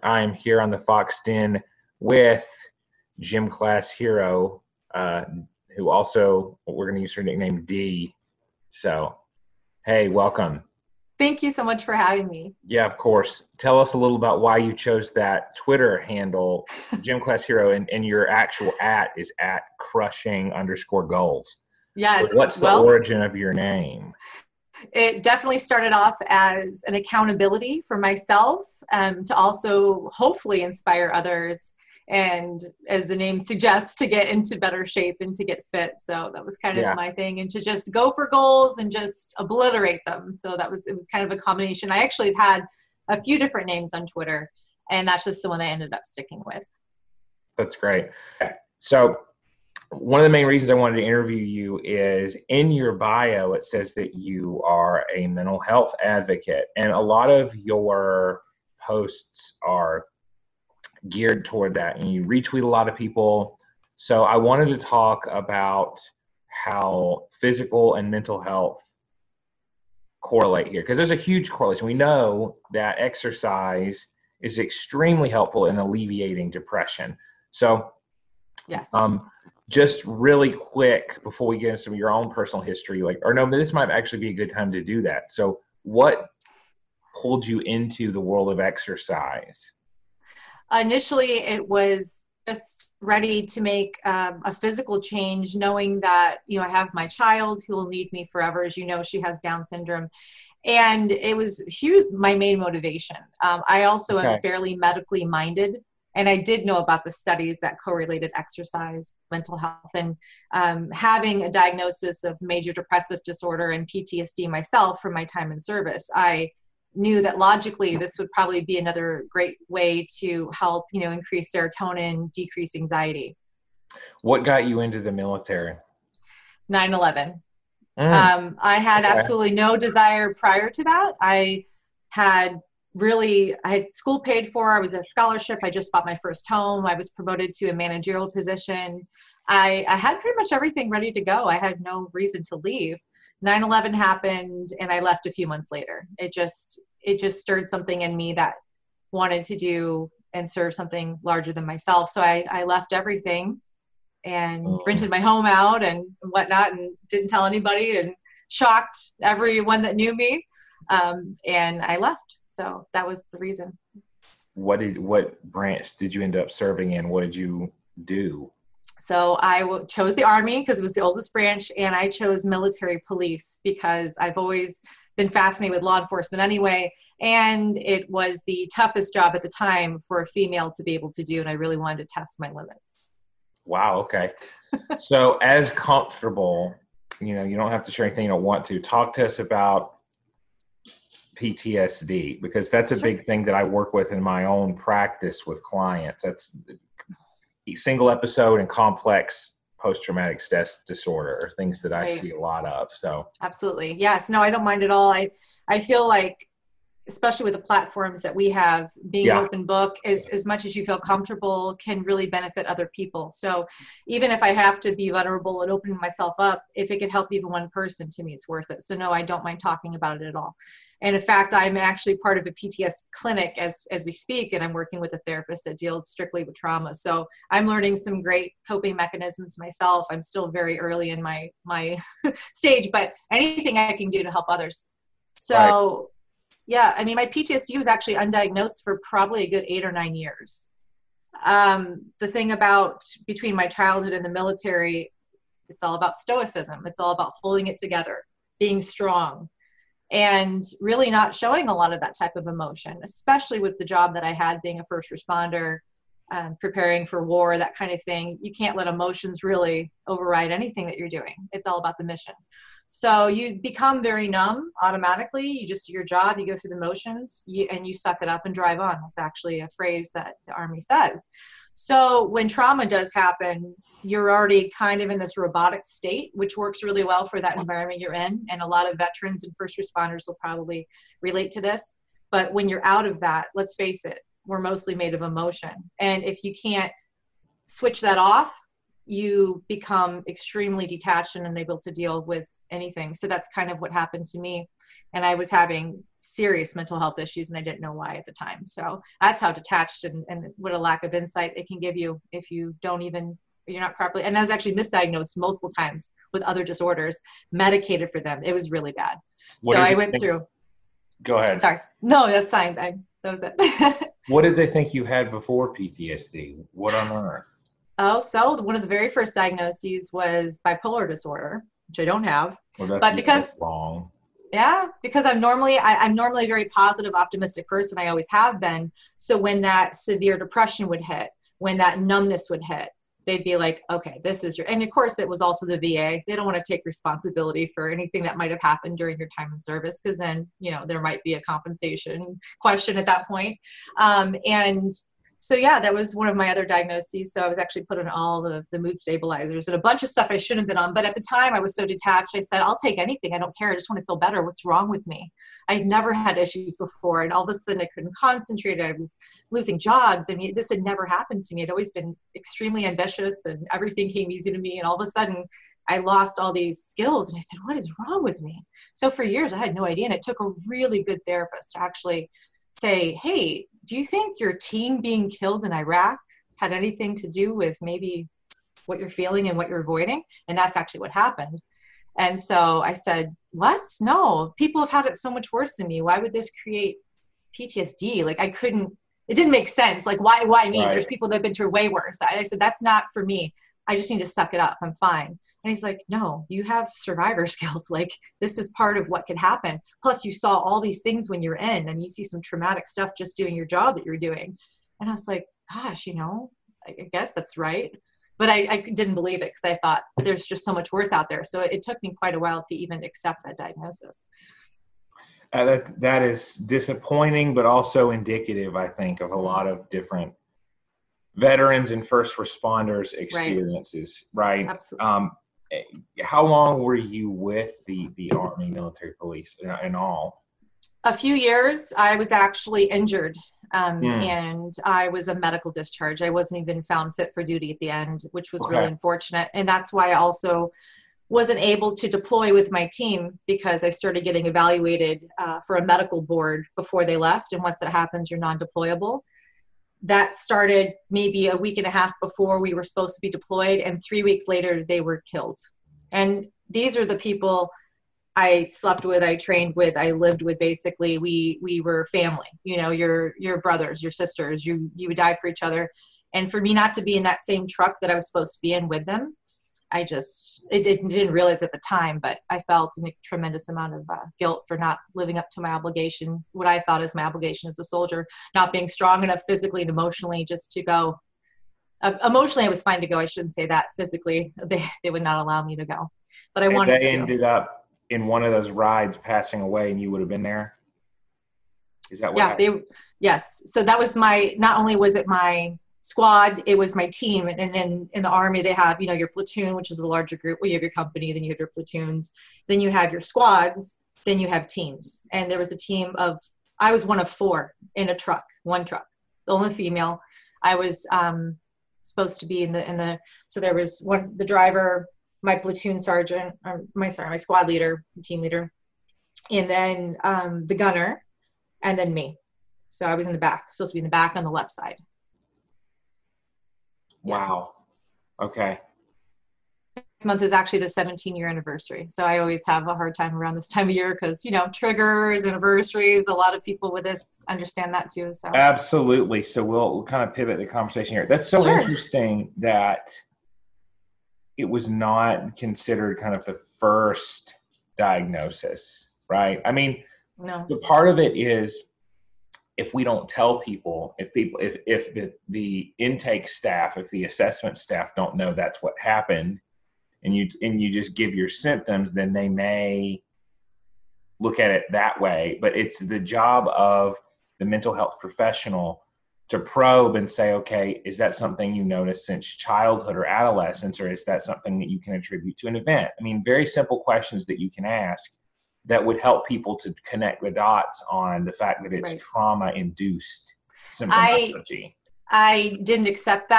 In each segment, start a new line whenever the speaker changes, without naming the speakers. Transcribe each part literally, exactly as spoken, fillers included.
I'm here on the Fox Den with Gym Class Hero, uh, who also, we're going to use her nickname D. So, hey, welcome.
Thank you so much for having me.
Yeah, of course. Tell us a little about why you chose that Twitter handle, Gym Class Hero, and, and your actual at is at crushing underscore goals.
Yes.
So what's the
well,
origin of your name?
It definitely started off as an accountability for myself, um, to also hopefully inspire others. And as the name suggests, to get into better shape and to get fit. So that was kind of
Yeah.
my thing, and to just go for goals and just obliterate them. So that was, it was kind of a combination. I actually have had a few different names on Twitter, and that's just the one I ended up sticking with.
That's great. So one of the main reasons I wanted to interview you is in your bio, it says that you are a mental health advocate, and a lot of your posts are geared toward that, and you retweet a lot of people. So I wanted to talk about how physical and mental health correlate here, because there's a huge correlation. We know that exercise is extremely helpful in alleviating depression. So
Yes.
um, just really quick before we get into some of your own personal history, like, or no, this might actually be a good time to do that. So what pulled you into the world of exercise?
Initially, it was just ready to make um, a physical change, knowing that, you know, I have my child who will need me forever. As you know, she has Down syndrome. And it was, she was my main motivation. Um, I also
Okay.
am fairly medically minded. And I did know about the studies that correlated exercise, mental health, and um, having a diagnosis of major depressive disorder and P T S D myself from my time in service. I knew that logically this would probably be another great way to help, you know, increase serotonin, decrease anxiety.
What got you into the military?
nine eleven.
Mm,
Um, I had
okay.
absolutely no desire prior to that. I had really, I had school paid for. I was a scholarship. I just bought my first home. I was promoted to a managerial position. I, I had pretty much everything ready to go. I had no reason to leave. nine eleven happened, and I left a few months later. It just, it just stirred something in me that wanted to do and serve something larger than myself. So I, I left everything and
Mm.
rented my home out and whatnot, and didn't tell anybody, and shocked everyone that knew me. Um, and I left. So that was the reason.
What did, what branch did you end up serving in? What did you do?
So I w- chose the Army because it was the oldest branch, and I chose military police because I've always been fascinated with law enforcement anyway. And it was the toughest job at the time for a female to be able to do. And I really wanted to test my limits.
Wow. Okay. So as comfortable, you know, you don't have to share anything you don't want to. Talk to us about P T S D, because that's a
Sure.
big thing that I work with in my own practice with clients. That's single episode and complex post-traumatic stress disorder are things that I
Right.
see a lot of. So
Absolutely. Yes. No, I don't mind at all. I, I feel like, especially with the platforms that we have, being
Yeah.
an open book, as, as much as you feel comfortable can really benefit other people. So even if I have to be vulnerable and opening myself up, if it could help even one person, to me, it's worth it. So no, I don't mind talking about it at all. And in fact, I'm actually part of a P T S clinic as, as we speak, and I'm working with a therapist that deals strictly with trauma. So I'm learning some great coping mechanisms myself. I'm still very early in my, my stage, but anything I can do to help others. So
Right.
yeah, I mean, my P T S D was actually undiagnosed for probably a good eight or nine years. Um, the thing about between my childhood and the military, it's all about stoicism. It's all about holding it together, being strong, and really not showing a lot of that type of emotion, especially with the job that I had being a first responder, um, preparing for war, that kind of thing. You can't let emotions really override anything that you're doing. It's all about the mission. So you become very numb automatically. You just do your job, you go through the motions, you, and you suck it up and drive on. That's actually a phrase that the Army says. So when trauma does happen, you're already kind of in this robotic state, which works really well for that environment you're in. And a lot of veterans and first responders will probably relate to this. But when you're out of that, let's face it, we're mostly made of emotion. And if you can't switch that off, you become extremely detached and unable to deal with anything. So that's kind of what happened to me. And I was having serious mental health issues and I didn't know why at the time. So that's how detached and, and what a lack of insight it can give you if you don't even, you're not properly. And I was actually misdiagnosed multiple times with other disorders, medicated for them. It was really bad.
What
so I
did
went
they-
through.
Go ahead.
Sorry. No, that's fine. I, that was it.
What did they think you had before P T S D? What on earth?
Oh, so one of the very first diagnoses was bipolar disorder, which I don't have.
Well, that's
but because
wrong.
Yeah, because I'm normally I, I'm normally a very positive, optimistic person. I always have been. So when that severe depression would hit, when that numbness would hit, they'd be like, "Okay, this is your." And of course, it was also the V A. They don't want to take responsibility for anything that might have happened during your time in service, because then you know there might be a compensation question at that point. Um, and So yeah, that was one of my other diagnoses. So I was actually put on all the, the mood stabilizers and a bunch of stuff I shouldn't have been on. But at the time I was so detached, I said, I'll take anything. I don't care. I just want to feel better. What's wrong with me? I had never had issues before. And all of a sudden I couldn't concentrate. I was losing jobs. I mean, this had never happened to me. I'd always been extremely ambitious and everything came easy to me. And all of a sudden I lost all these skills. And I said, what is wrong with me? So for years I had no idea. And it took a really good therapist to actually say, hey, do you think your team being killed in Iraq had anything to do with maybe what you're feeling and what you're avoiding? And that's actually what happened. And so I said, what? No, people have had it so much worse than me. Why would this create P T S D? Like I couldn't, it didn't make sense. Like why, why me?
Right.
There's people that have been through way worse. I, I said, that's not for me. I just need to suck it up. I'm fine. And he's like, no, you have survivor's guilt. Like this is part of what could happen. Plus you saw all these things when you're in and you see some traumatic stuff just doing your job that you're doing. And I was like, gosh, you know, I guess that's right. But I, I didn't believe it because I thought there's just so much worse out there. So it, it took me quite a while to even accept that diagnosis.
Uh, that that is disappointing, but also indicative, I think, of a lot of different veterans and first responders experiences, right? right?
Absolutely.
Um, how long were you with the, the Army Military Police in, in all?
A few years. I was actually injured um,
mm.
and I was a medical discharge. I wasn't even found fit for duty at the end, which was
okay.
really unfortunate. And that's why I also wasn't able to deploy with my team because I started getting evaluated uh, for a medical board before they left. And once that happens, you're non-deployable. That started maybe a week and a half before we were supposed to be deployed. And three weeks later, they were killed. And these are the people I slept with, I trained with, I lived with. Basically, we we were family. You know, your your brothers, your sisters. You you would die for each other. And for me not to be in that same truck that I was supposed to be in with them, I just it, it didn't realize at the time, but I felt a tremendous amount of uh, guilt for not living up to my obligation, what I thought is my obligation as a soldier, not being strong enough physically and emotionally just to go. Uh, emotionally, I was fine to go. I shouldn't say that. Physically, they, they would not allow me to go, but I
and
wanted
they
to.
They ended up in one of those rides passing away and you would have been there? Is that what
Yeah,
happened?
they, yes. So that was my, not only was it my squad, it was my team. And then in, in the Army, they have, you know, your platoon, which is a larger group. Well, you have your company, then you have your platoons, then you have your squads, then you have teams. And there was a team of, I was one of four in a truck, one truck, the only female. I was um, supposed to be in the, in the, so there was one, the driver, my platoon sergeant, or my, sorry, my squad leader, team leader, and then um, the gunner, and then me. So I was in the back, supposed to be in the back on the left side.
Wow. Okay.
This month is actually the seventeen year anniversary. So I always have a hard time around this time of year because, you know, triggers, anniversaries, a lot of people with this understand that too. So
absolutely. So we'll, we'll kind of pivot the conversation here. That's so
Sure.
interesting that it was not considered kind of the first diagnosis, right? I mean,
no.
the part of it is, if we don't tell people, if people, if, if the, the intake staff, if the assessment staff don't know that's what happened, and you, and you just give your symptoms, then they may look at it that way. But it's the job of the mental health professional to probe and say, okay, is that something you noticed since childhood or adolescence, or is that something that you can attribute to an event? I mean, very simple questions that you can ask that would help people to connect the dots on the fact that it's
Right.
trauma-induced symptomology.
I, I didn't accept that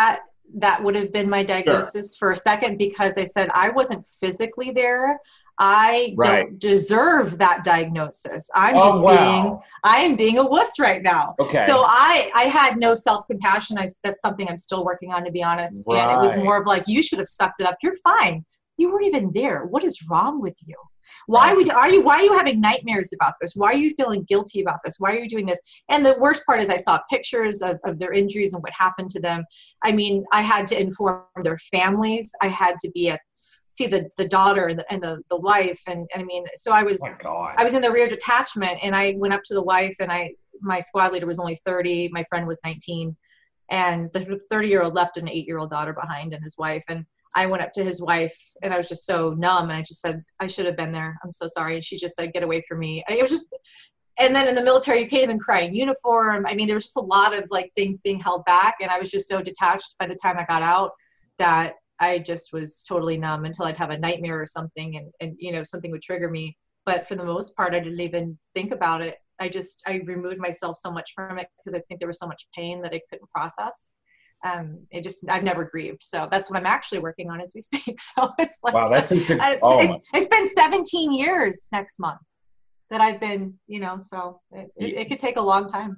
that would have been my diagnosis
Sure.
for a second, because I said I wasn't physically there. I
Right.
don't deserve that diagnosis. I'm
Oh,
just being,
wow.
I am being a wuss right now.
Okay.
So I, I had no self-compassion. I, that's something I'm still working on, to be honest. And it was
Right.
more of like, you should have sucked it up. You're fine. You weren't even there. What is wrong with you? Why
Right.
would are you why are you having nightmares about this? Why are you feeling guilty about this? Why are you doing this? And the worst part is I saw pictures of, of their injuries and what happened to them. I mean, I had to inform their families. I had to be at see the the daughter and the and the, the wife and, and I mean, so I was
Oh my God.
I was in the rear detachment, and I went up to the wife, and I my squad leader was only thirty, my friend was nineteen, and the thirty year old left an eight year old daughter behind and his wife. And I went up to his wife, and I was just so numb, and I just said, I should have been there. I'm so sorry. And she just said, get away from me. And it was just, and then in the military, you can't even cry in uniform. I mean, there was just a lot of like things being held back. And I was just so detached by the time I got out that I just was totally numb until I'd have a nightmare or something, and, and, you know, something would trigger me. But for the most part, I didn't even think about it. I just, I removed myself so much from it because I think there was so much pain that I couldn't process. Um, it just, I've never grieved. So that's what I'm actually working on as we speak. So it's like,
Wow, that's it's,
it's,
oh
it's, it's been seventeen years next month that I've been, you know, so it, it, it could take a long time.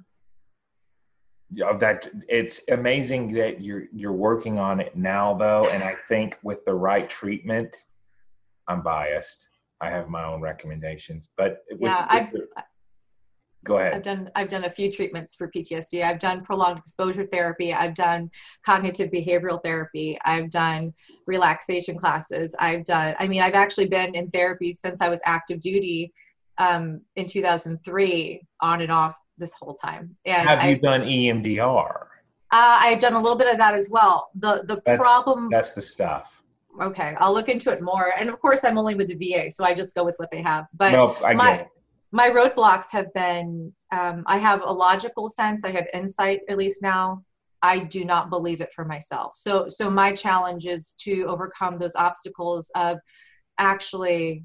Yeah, that it's amazing that you're you're working on it now, though. And I think with the right treatment, I'm biased. I have my own recommendations, but with,
Yeah,
with
I've
the, go ahead.
I've done I've done a few treatments for P T S D. I've done prolonged exposure therapy. I've done cognitive behavioral therapy. I've done relaxation classes. I've done. I mean, I've actually been in therapy since I was active duty um, in two thousand three, on and off this whole time. And
Have you
I've,
done E M D R?
Uh, I've done a little bit of that as well. The the
That's,
problem.
That's the stuff.
Okay, I'll look into it more. And of course, I'm only with the V A, so I just go with what they have. But
Nope, I
my
get it.
my roadblocks have been. Um, I have a logical sense. I have insight, at least now. I do not believe it for myself. So so my challenge is to overcome those obstacles of actually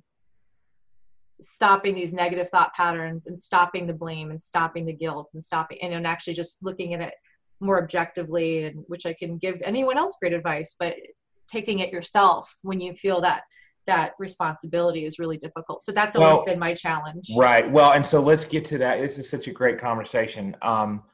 stopping these negative thought patterns and stopping the blame and stopping the guilt and stopping and, and actually just looking at it more objectively, and which I can give anyone else great advice, but taking it yourself when you feel that that responsibility is really difficult. So that's always
Well,
been my challenge.
Right. Well, and so let's get to that. This is such a great conversation um,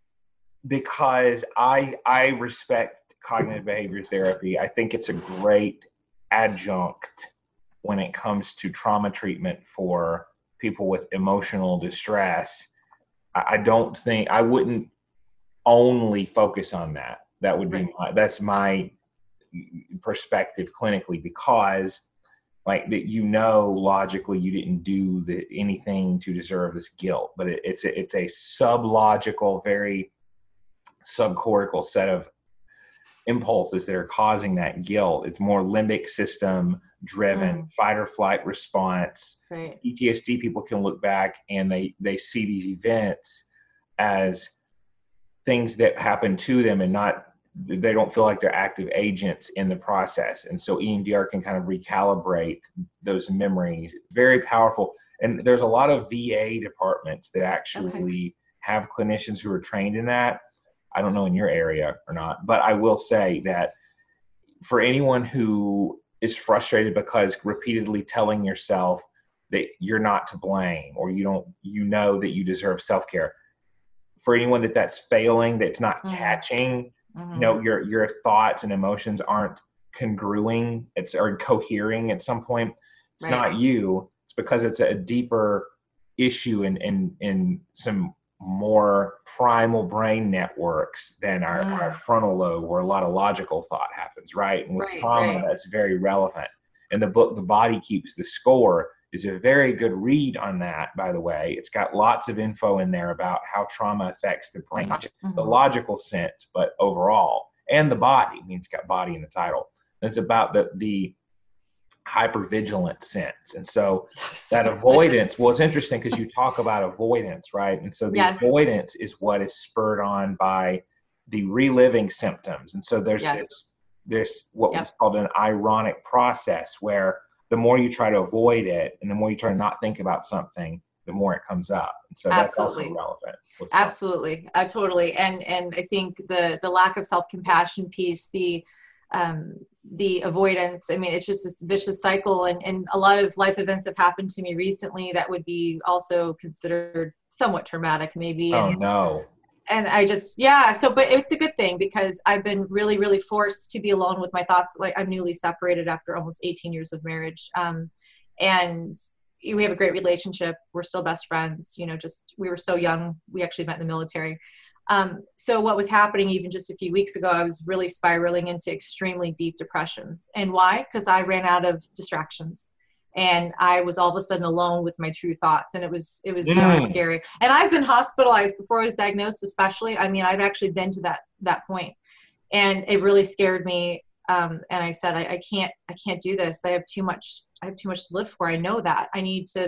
because I I respect cognitive behavior therapy. I think it's a great adjunct when it comes to trauma treatment for people with emotional distress. I, I don't think I wouldn't only focus on that. That would be
Right.
my, that's my perspective clinically, because like that, you know, logically you didn't do the, anything to deserve this guilt, but it, it's a, it's a sub-logical, very subcortical set of impulses that are causing that guilt. It's more limbic system driven,
Mm.
fight or flight response.
Right.
P T S D people can look back and they they see these events as things that happen to them and not, they don't feel like they're active agents in the process. And so E M D R can kind of recalibrate those memories. Very powerful. And there's a lot of V A departments that actually
Okay.
have clinicians who are trained in that. I don't know in your area or not, but I will say that for anyone who is frustrated because repeatedly telling yourself that you're not to blame, or you don't, you know that you deserve self-care, for anyone that that's failing, that's not
Mhm.
catching,
Mhm.
you know, your your thoughts and emotions aren't congruing, it's or cohering at some point, it's
Right.
not you. It's because it's a deeper issue in in in some more primal brain networks than our,
Mm.
our frontal lobe, where a lot of logical thought happens, right? And with
Right,
trauma,
right.
that's very relevant. And the book, The Body Keeps the Score, is a very good read on that, by the way. It's got lots of info in there about how trauma affects the brain, not just
Mhm.
the logical sense, but overall, and the body. I mean, it's got body in the title. And it's about the the hypervigilant sense. And so
Yes.
that avoidance, well, it's interesting because you talk about avoidance, right? And so the
Yes.
avoidance is what is spurred on by the reliving symptoms. And so there's
Yes.
this, this what
Yep.
was called an ironic process, where the more you try to avoid it and the more you try to not think about something, the more it comes up. And so that's
Absolutely.
also relevant.
Absolutely. Uh, totally. And, and I think the, the lack of self-compassion piece, the, um, the avoidance, I mean, it's just this vicious cycle, and, and a lot of life events have happened to me recently that would be also considered somewhat traumatic maybe.
Oh
and,
no.
And I just, yeah. So, but it's a good thing because I've been really, really forced to be alone with my thoughts. Like, I'm newly separated after almost eighteen years of marriage. Um, and we have a great relationship. We're still best friends, you know, just, we were so young. We actually met in the military. Um, so what was happening even just a few weeks ago, I was really spiraling into extremely deep depressions. And why? Because I ran out of distractions. And I was all of a sudden alone with my true thoughts. And it was, it was beyond
Mm.
scary. And I've been hospitalized before I was diagnosed, especially. I mean, I've actually been to that, that point, and it really scared me. Um, and I said, I, I can't, I can't do this. I have too much, I have too much to live for. I know that I need to,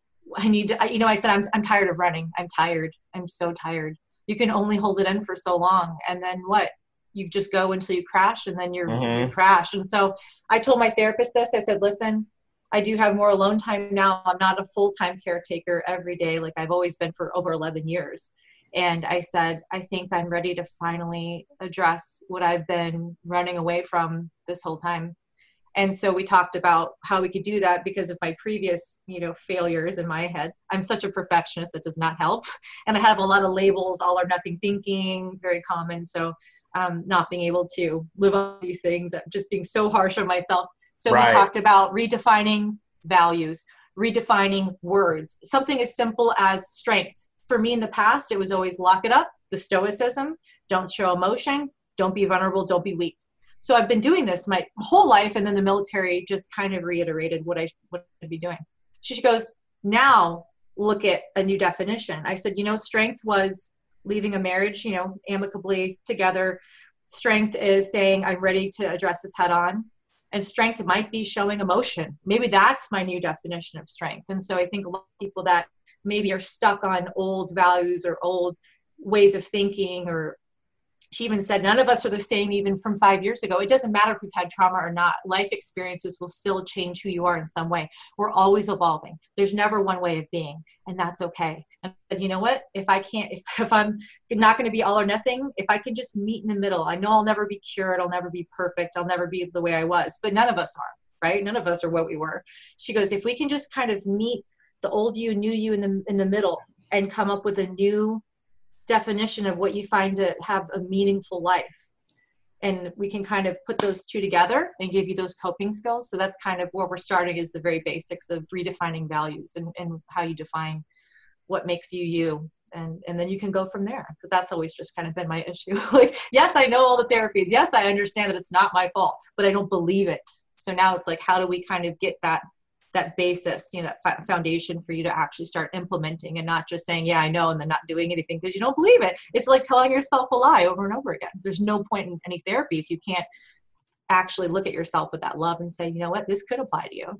I need to, I, you know, I said, I'm, I'm tired of running. I'm tired. I'm so tired. You can only hold it in for so long. And then what? You just go until you crash, and then you're,
Mm-hmm.
you crash. And so I told my therapist this. I said, listen, I do have more alone time now. I'm not a full-time caretaker every day like I've always been for over eleven years. And I said, I think I'm ready to finally address what I've been running away from this whole time. And so we talked about how we could do that because of my previous, you know, failures in my head. I'm such a perfectionist that does not help. And I have a lot of labels, all or nothing thinking, very common. So um, not being able to live on these things, just being so harsh on myself. So
Right.
we talked about redefining values, redefining words, something as simple as strength. For me in the past, it was always lock it up, the stoicism, don't show emotion, don't be vulnerable, don't be weak. So I've been doing this my whole life, and then the military just kind of reiterated what I what I'd be doing. She goes, now look at a new definition. I said, you know, strength was leaving a marriage, you know, amicably together. Strength is saying, I'm ready to address this head on. And strength might be showing emotion. Maybe that's my new definition of strength. And so I think a lot of people that maybe are stuck on old values or old ways of thinking, or she even said, none of us are the same even from five years ago. It doesn't matter if we've had trauma or not. Life experiences will still change who you are in some way. We're always evolving. There's never one way of being, and that's okay. And you know what? If I can't, if, if I'm not going to be all or nothing, if I can just meet in the middle, I know I'll never be cured. I'll never be perfect. I'll never be the way I was, but none of us are, right? None of us are what we were. She goes, if we can just kind of meet the old you, new you in the, in the middle and come up with a new definition of what you find to have a meaningful life. And we can kind of put those two together and give you those coping skills. So that's kind of where we're starting, is the very basics of redefining values and, and how you define what makes you you. And, and then you can go from there, because that's always just kind of been my issue. Like, yes, I know all the therapies. Yes, I understand that it's not my fault, but I don't believe it. So now it's like, how do we kind of get that that basis, you know, that foundation for you to actually start implementing, and not just saying, yeah, I know, and then not doing anything because you don't believe it. It's like telling yourself a lie over and over again. There's no point in any therapy if you can't actually look at yourself with that love and say, you know what, this could apply to you.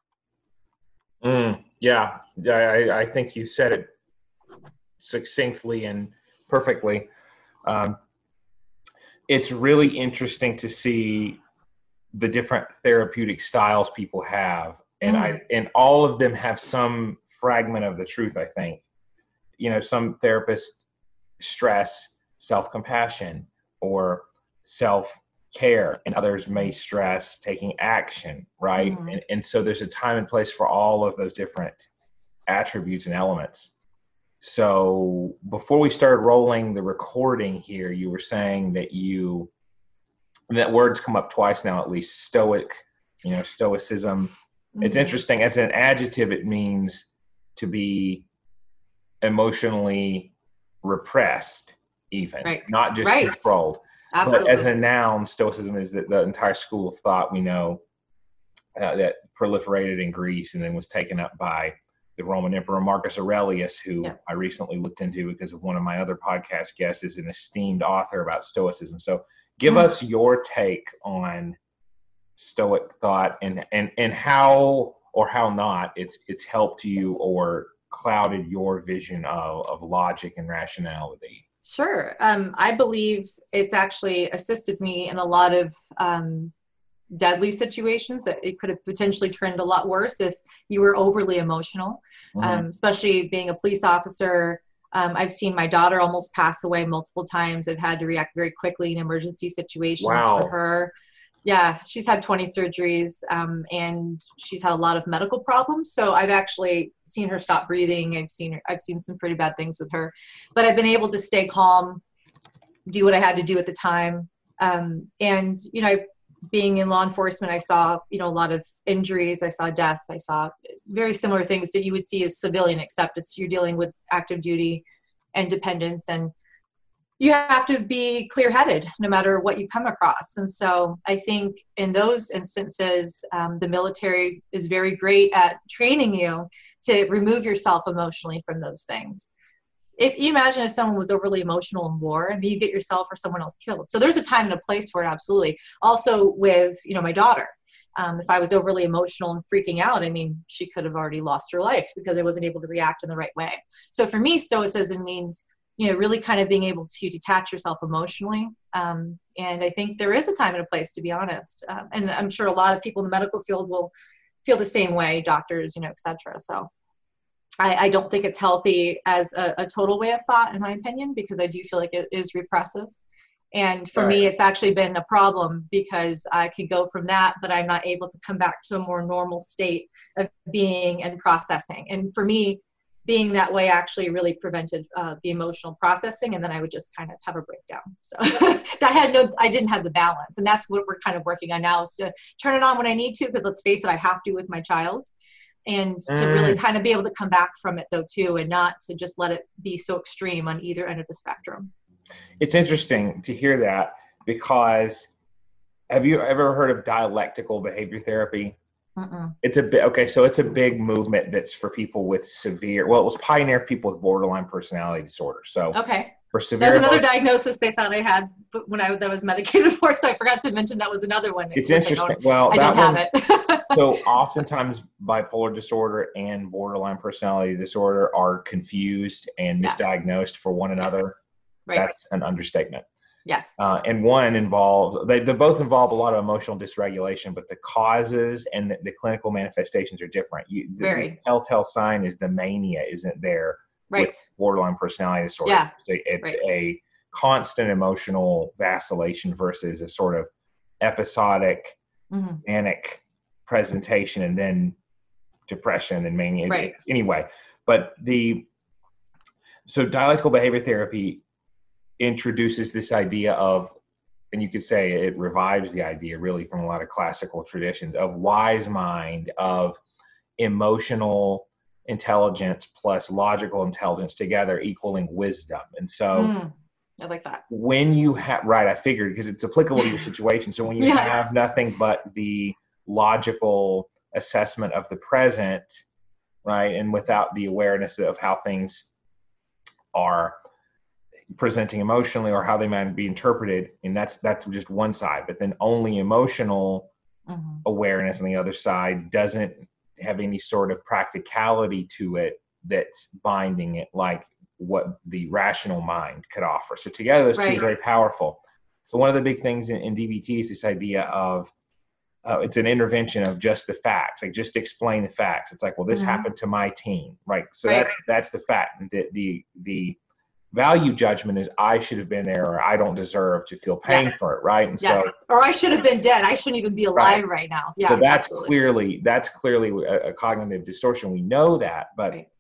Mm, yeah, I, I think you said it succinctly and perfectly. Um, it's really interesting to see the different therapeutic styles people have. And mm. I, and all of them have some fragment of the truth, I think. You know, some therapists stress self-compassion or self-care, and others may stress taking action, right? Mm. And, and so there's a time and place for all of those different attributes and elements. So before we started rolling the recording here, you were saying that you, that word's come up twice now, at least, stoic, you know, stoicism. Mm-hmm. It's interesting. As an adjective, it means to be emotionally repressed, even,
right.
not just
right.
controlled.
Absolutely.
But as a noun, stoicism is the, the entire school of thought we know uh, that proliferated in Greece and then was taken up by the Roman Emperor Marcus Aurelius, who yeah. I recently looked into because of one of my other podcast guests is an esteemed author about stoicism. So give mm. us your take on Stoic thought and, and, and how or how not it's it's helped you or clouded your vision of, of logic and rationality.
Sure. Um, I believe it's actually assisted me in a lot of um, deadly situations that it could have potentially trended a lot worse if you were overly emotional. Mm-hmm. Um, especially being a police officer. Um, I've seen my daughter almost pass away multiple times. I've had to react very quickly in emergency situations
wow.
for her. Yeah, she's had twenty surgeries, um, and she's had a lot of medical problems. So I've actually seen her stop breathing. I've seen her, I've seen some pretty bad things with her, but I've been able to stay calm, do what I had to do at the time. Um, and, you know, being in law enforcement, I saw, you know, a lot of injuries. I saw death. I saw very similar things that you would see as civilian, except it's, you're dealing with active duty and dependents, and you have to be clear-headed no matter what you come across. And so I think in those instances, um, the military is very great at training you to remove yourself emotionally from those things. If you imagine if someone was overly emotional in war, I mean, you get yourself or someone else killed. So there's a time and a place for it, absolutely. Also with, you know, my daughter, um, if I was overly emotional and freaking out, I mean, she could have already lost her life because I wasn't able to react in the right way. So for me, stoicism means, you know, really kind of being able to detach yourself emotionally. Um, and I think there is a time and a place, to be honest. Um, and I'm sure a lot of people in the medical field will feel the same way, doctors, you know, et cetera. So I, I don't think it's healthy as a, a total way of thought, in my opinion, because I do feel like it is repressive. And for right. me, it's actually been a problem because I could go from that, but I'm not able to come back to a more normal state of being and processing. And for me, being that way actually really prevented uh, the emotional processing, and then I would just kind of have a breakdown. So that had no, I didn't have the balance, and that's what we're kind of working on now, is to turn it on when I need to, because let's face it, I have to with my child, and mm. to really kind of be able to come back from it though too, and not to just let it be so extreme on either end of the spectrum.
It's interesting to hear that, because have you ever heard of dialectical behavior therapy? Mm-mm. It's a bit, okay, so it's a big movement that's for people with severe, well, it was pioneered for people with borderline personality disorder. So
okay,
for severe,
that's another emotion, diagnosis they thought I had when I that was medicated for, so I forgot to mention that was another one.
It's interesting. I well,
I
that
don't
one,
have it.
So oftentimes bipolar disorder and borderline personality disorder are confused and
yes.
misdiagnosed for one another.
Yes. Right.
That's an understatement.
Yes.
Uh, and one involves, they, they both involve a lot of emotional dysregulation, but the causes and the, the clinical manifestations are different. You, the,
Very.
The telltale sign is the mania isn't there
right.
with borderline personality disorder.
Yeah.
It's
right.
a constant emotional vacillation versus a sort of episodic, mm-hmm. manic presentation and then depression and mania.
Right.
Anyway, but the, so dialectical behavior therapy introduces this idea of, and you could say it revives the idea really from a lot of classical traditions, of wise mind, of emotional intelligence plus logical intelligence together equaling wisdom. And so
mm, I like that.
When you have, right, I figured, because it's applicable to your situation. So when you yes. have nothing but the logical assessment of the present, right, and without the awareness of how things are presenting emotionally or how they might be interpreted, and that's that's just one side. But then only emotional mm-hmm. awareness on the other side doesn't have any sort of practicality to it that's binding it like what the rational mind could offer. So together those right. two are very powerful. So one of the big things in, in D B T is this idea of uh, it's an intervention of just the facts, like just explain the facts. It's like, well, this mm-hmm. happened to my team, right? So right. that's that's the fact. The the the value judgment is I should have been there, or I don't deserve to feel pain yes. for it, right? And
yes.
so,
or I should have been dead. I shouldn't even be alive right, right now. Yeah,
so that's
absolutely.
clearly that's clearly a, a cognitive distortion. We know that, but right.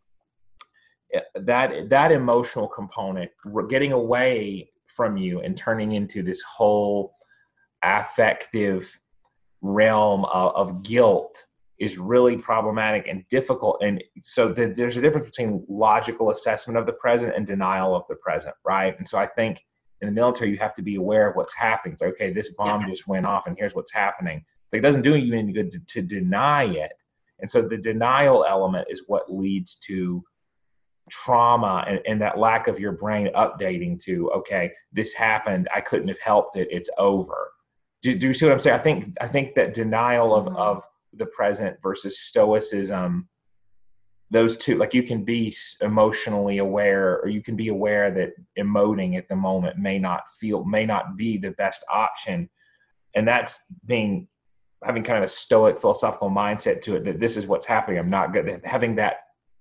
that that emotional component, getting away from you and turning into this whole affective realm of, of guilt, is really problematic and difficult. And so the, there's a difference between logical assessment of the present and denial of the present, right? And so I think in the military, you have to be aware of what's happening. It's okay, this bomb yes. just went off and here's what's happening. But it doesn't do you any good to, to deny it. And so the denial element is what leads to trauma and, and that lack of your brain updating to, okay, this happened, I couldn't have helped it, it's over. Do, do you see what I'm saying? I think I think that denial of, mm-hmm. of the present versus stoicism, those two, like you can be emotionally aware, or you can be aware that emoting at the moment may not feel, may not be the best option. And that's being having kind of a stoic philosophical mindset to it, that this is what's happening. I'm not good. Having that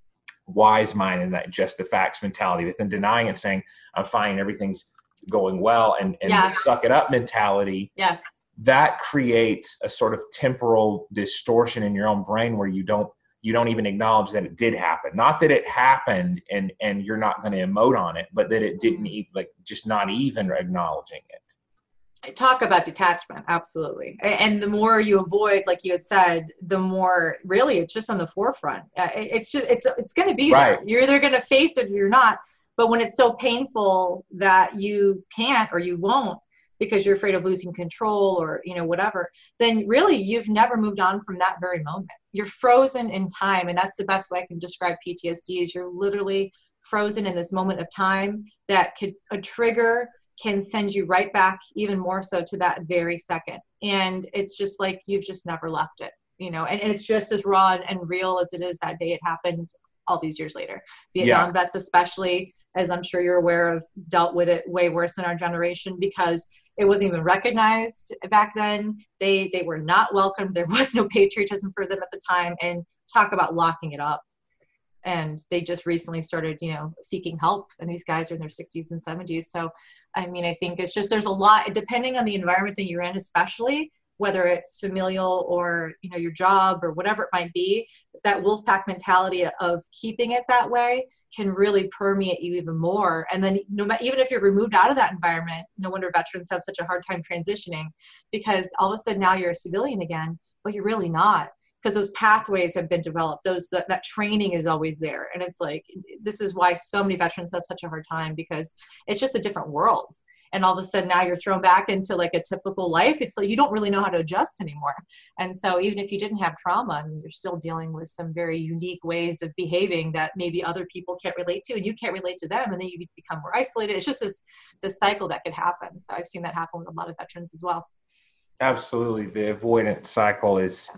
wise mind and that just the facts mentality, but then denying it, saying I'm fine, everything's going well, and, and
Yeah.
suck it up mentality.
Yes.
That creates a sort of temporal distortion in your own brain where you don't you don't even acknowledge that it did happen. Not that it happened and and you're not going to emote on it, but that it didn't even, like, just not even acknowledging it.
Talk about detachment. Absolutely. And the more you avoid, like you had said, the more really it's just on the forefront. It's just, it's, it's going to be
Right.
there. You're either going to face it or you're not. But when it's so painful that you can't, or you won't, because you're afraid of losing control, or, you know, whatever, then really you've never moved on from that very moment. You're frozen in time. And that's the best way I can describe P T S D, is you're literally frozen in this moment of time that could, a trigger can send you right back, even more so, to that very second. And it's just like, you've just never left it, you know, and, and it's just as raw and real as it is that day it happened all these years later. Vietnam yeah. vets, especially, as I'm sure you're aware of, dealt with it way worse than our generation, because it wasn't even recognized back then. They, they were not welcomed. There was no patriotism for them at the time, and talk about locking it up. And they just recently started, you know, seeking help, and these guys are in their sixties and seventies. So, I mean, I think it's just, there's a lot, depending on the environment that you're in, especially whether it's familial or, you know, your job or whatever it might be, that wolf pack mentality of keeping it that way can really permeate you even more. And then no matter, even if you're removed out of that environment, no wonder veterans have such a hard time transitioning, because all of a sudden now you're a civilian again, but you're really not. Because those pathways have been developed. Those that, that training is always there. And it's like, this is why so many veterans have such a hard time, because it's just a different world. And all of a sudden now you're thrown back into like a typical life. It's like you don't really know how to adjust anymore. And so even if you didn't have trauma, I mean, you're still dealing with some very unique ways of behaving that maybe other people can't relate to, and you can't relate to them, and then you become more isolated. It's just this this cycle that could happen. So I've seen that happen with a lot of veterans as well.
Absolutely. The avoidance cycle is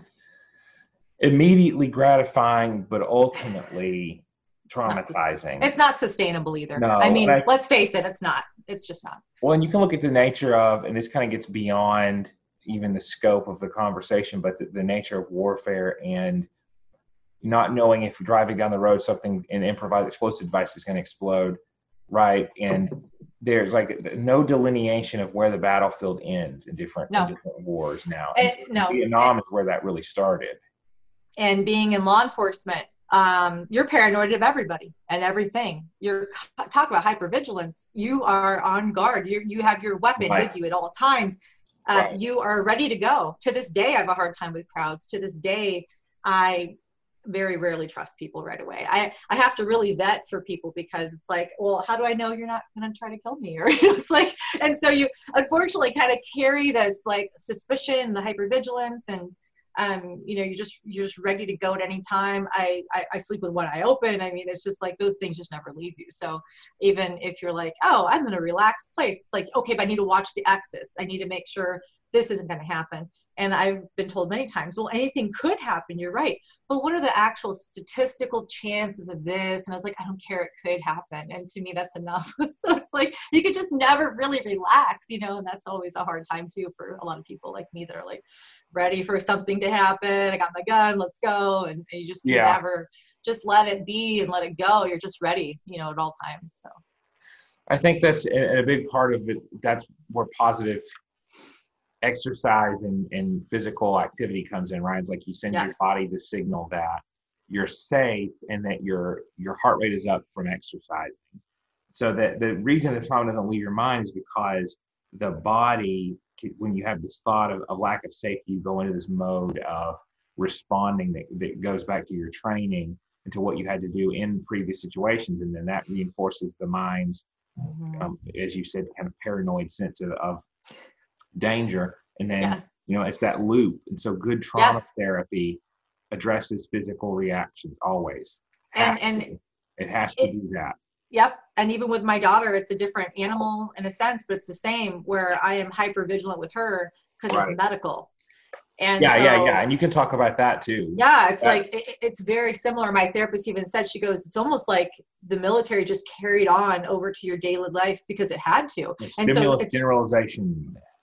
immediately gratifying, but ultimately traumatizing.
It's not, it's not sustainable either.
No,
I mean,
I,
let's face it, it's not. It's just not.
Well, and you can look at the nature of, and this kind of gets beyond even the scope of the conversation, but the, the nature of warfare and not knowing if you're driving down the road, something, an improvised explosive device is going to explode, right? And there's like no delineation of where the battlefield ends in different,
no.
in different wars now.
And,
and
no.
Vietnam is where that really started.
And being in law enforcement, um, you're paranoid of everybody and everything. You're talk about hypervigilance. You are on guard. You you have your weapon
right.
with you at all times. Uh,
right.
You are ready to go. To this day, I have a hard time with crowds. To this day, I very rarely trust people right away. I, I have to really vet for people, because it's like, well, how do I know you're not going to try to kill me? Or it's like, and so you unfortunately kind of carry this like suspicion, the hypervigilance, and um, you know, you just, you're just ready to go at any time. I, I, I sleep with one eye open. I mean, it's just like those things just never leave you. So even if you're like, oh, I'm in a relaxed place, it's like, okay, but I need to watch the exits. I need to make sure this isn't going to happen. And I've been told many times, well, anything could happen. You're right. But what are the actual statistical chances of this? And I was like, I don't care. It could happen. And to me, that's enough. So it's like, you could just never really relax, you know, and that's always a hard time too, for a lot of people like me that are like ready for something to happen. I got my gun, let's go. And, and you just can
yeah.
never just let it be and let it go. You're just ready, you know, at all times. So
I think that's a, a big part of it. That's where positive exercise and, and physical activity comes in, right? It's like you send yes. your body the signal that you're safe and that your your heart rate is up from exercising. So that the reason the trauma doesn't leave your mind is because the body, when you have this thought of, of lack of safety, you go into this mode of responding that, that goes back to your training and to what you had to do in previous situations. And then that reinforces the mind's, mm-hmm. um, as you said, kind of paranoid sense of, of danger. And then yes. you know, it's that loop. And so good trauma yes. therapy addresses physical reactions always.
And and
to. it has to
it,
do that.
Yep. And even with my daughter, it's a different animal in a sense, but it's the same, where I am hyper vigilant with her because right. of medical. And
yeah,
so,
yeah, yeah. And you can talk about that too.
Yeah, it's
yeah.
like, it, it's very similar. My therapist even said, she goes, it's almost like the military just carried on over to your daily life because it had to.
It's
and
stimulus
so it's
generalization.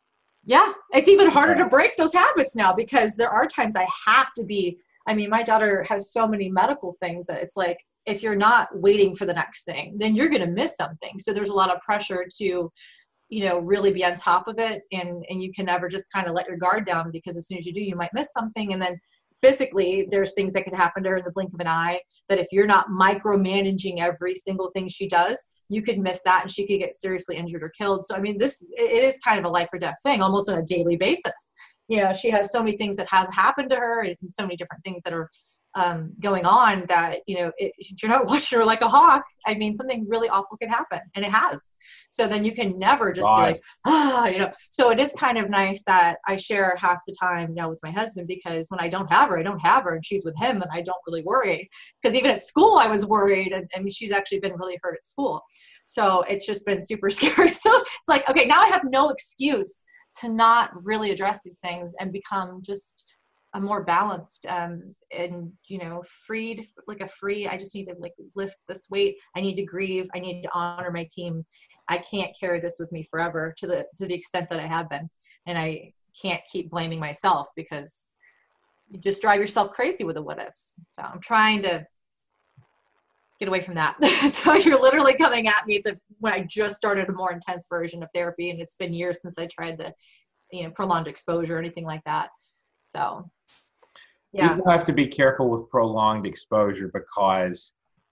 Yeah. It's even harder to break those habits now, because there are times I have to be, I mean, my daughter has so many medical things that it's like, if you're not waiting for the next thing, then you're going to miss something. So there's a lot of pressure to, you know, really be on top of it. And, and you can never just kind of let your guard down, because as soon as you do, you might miss something. And then physically, there's things that can happen to her in the blink of an eye, that if you're not micromanaging every single thing she does, you could miss that and she could get seriously injured or killed. So, I mean, this, it is kind of a life or death thing, almost on a daily basis. You know, she has so many things that have happened to her, and so many different things that are um, going on, that, you know, it, if you're not watching her like a hawk, I mean, something really awful could happen, and it has. So then you can never just
right.
be like, ah, you know. So it is kind of nice that I share half the time now with my husband, because when I don't have her, I don't have her, and she's with him, and I don't really worry. Because even at school, I was worried, and I mean, she's actually been really hurt at school. So it's just been super scary. So it's like, okay, now I have no excuse to not really address these things and become just a more balanced um, and, you know, freed, like a free, I just need to like lift this weight. I need to grieve. I need to honor my team. I can't carry this with me forever, to the, to the extent that I have been. And I can't keep blaming myself, because you just drive yourself crazy with the what ifs. So I'm trying to get away from that. So you're literally coming at me the, when I just started a more intense version of therapy, and it's been years since I tried the, you know, prolonged exposure or anything like that. So, yeah.
You have to be careful with prolonged exposure, because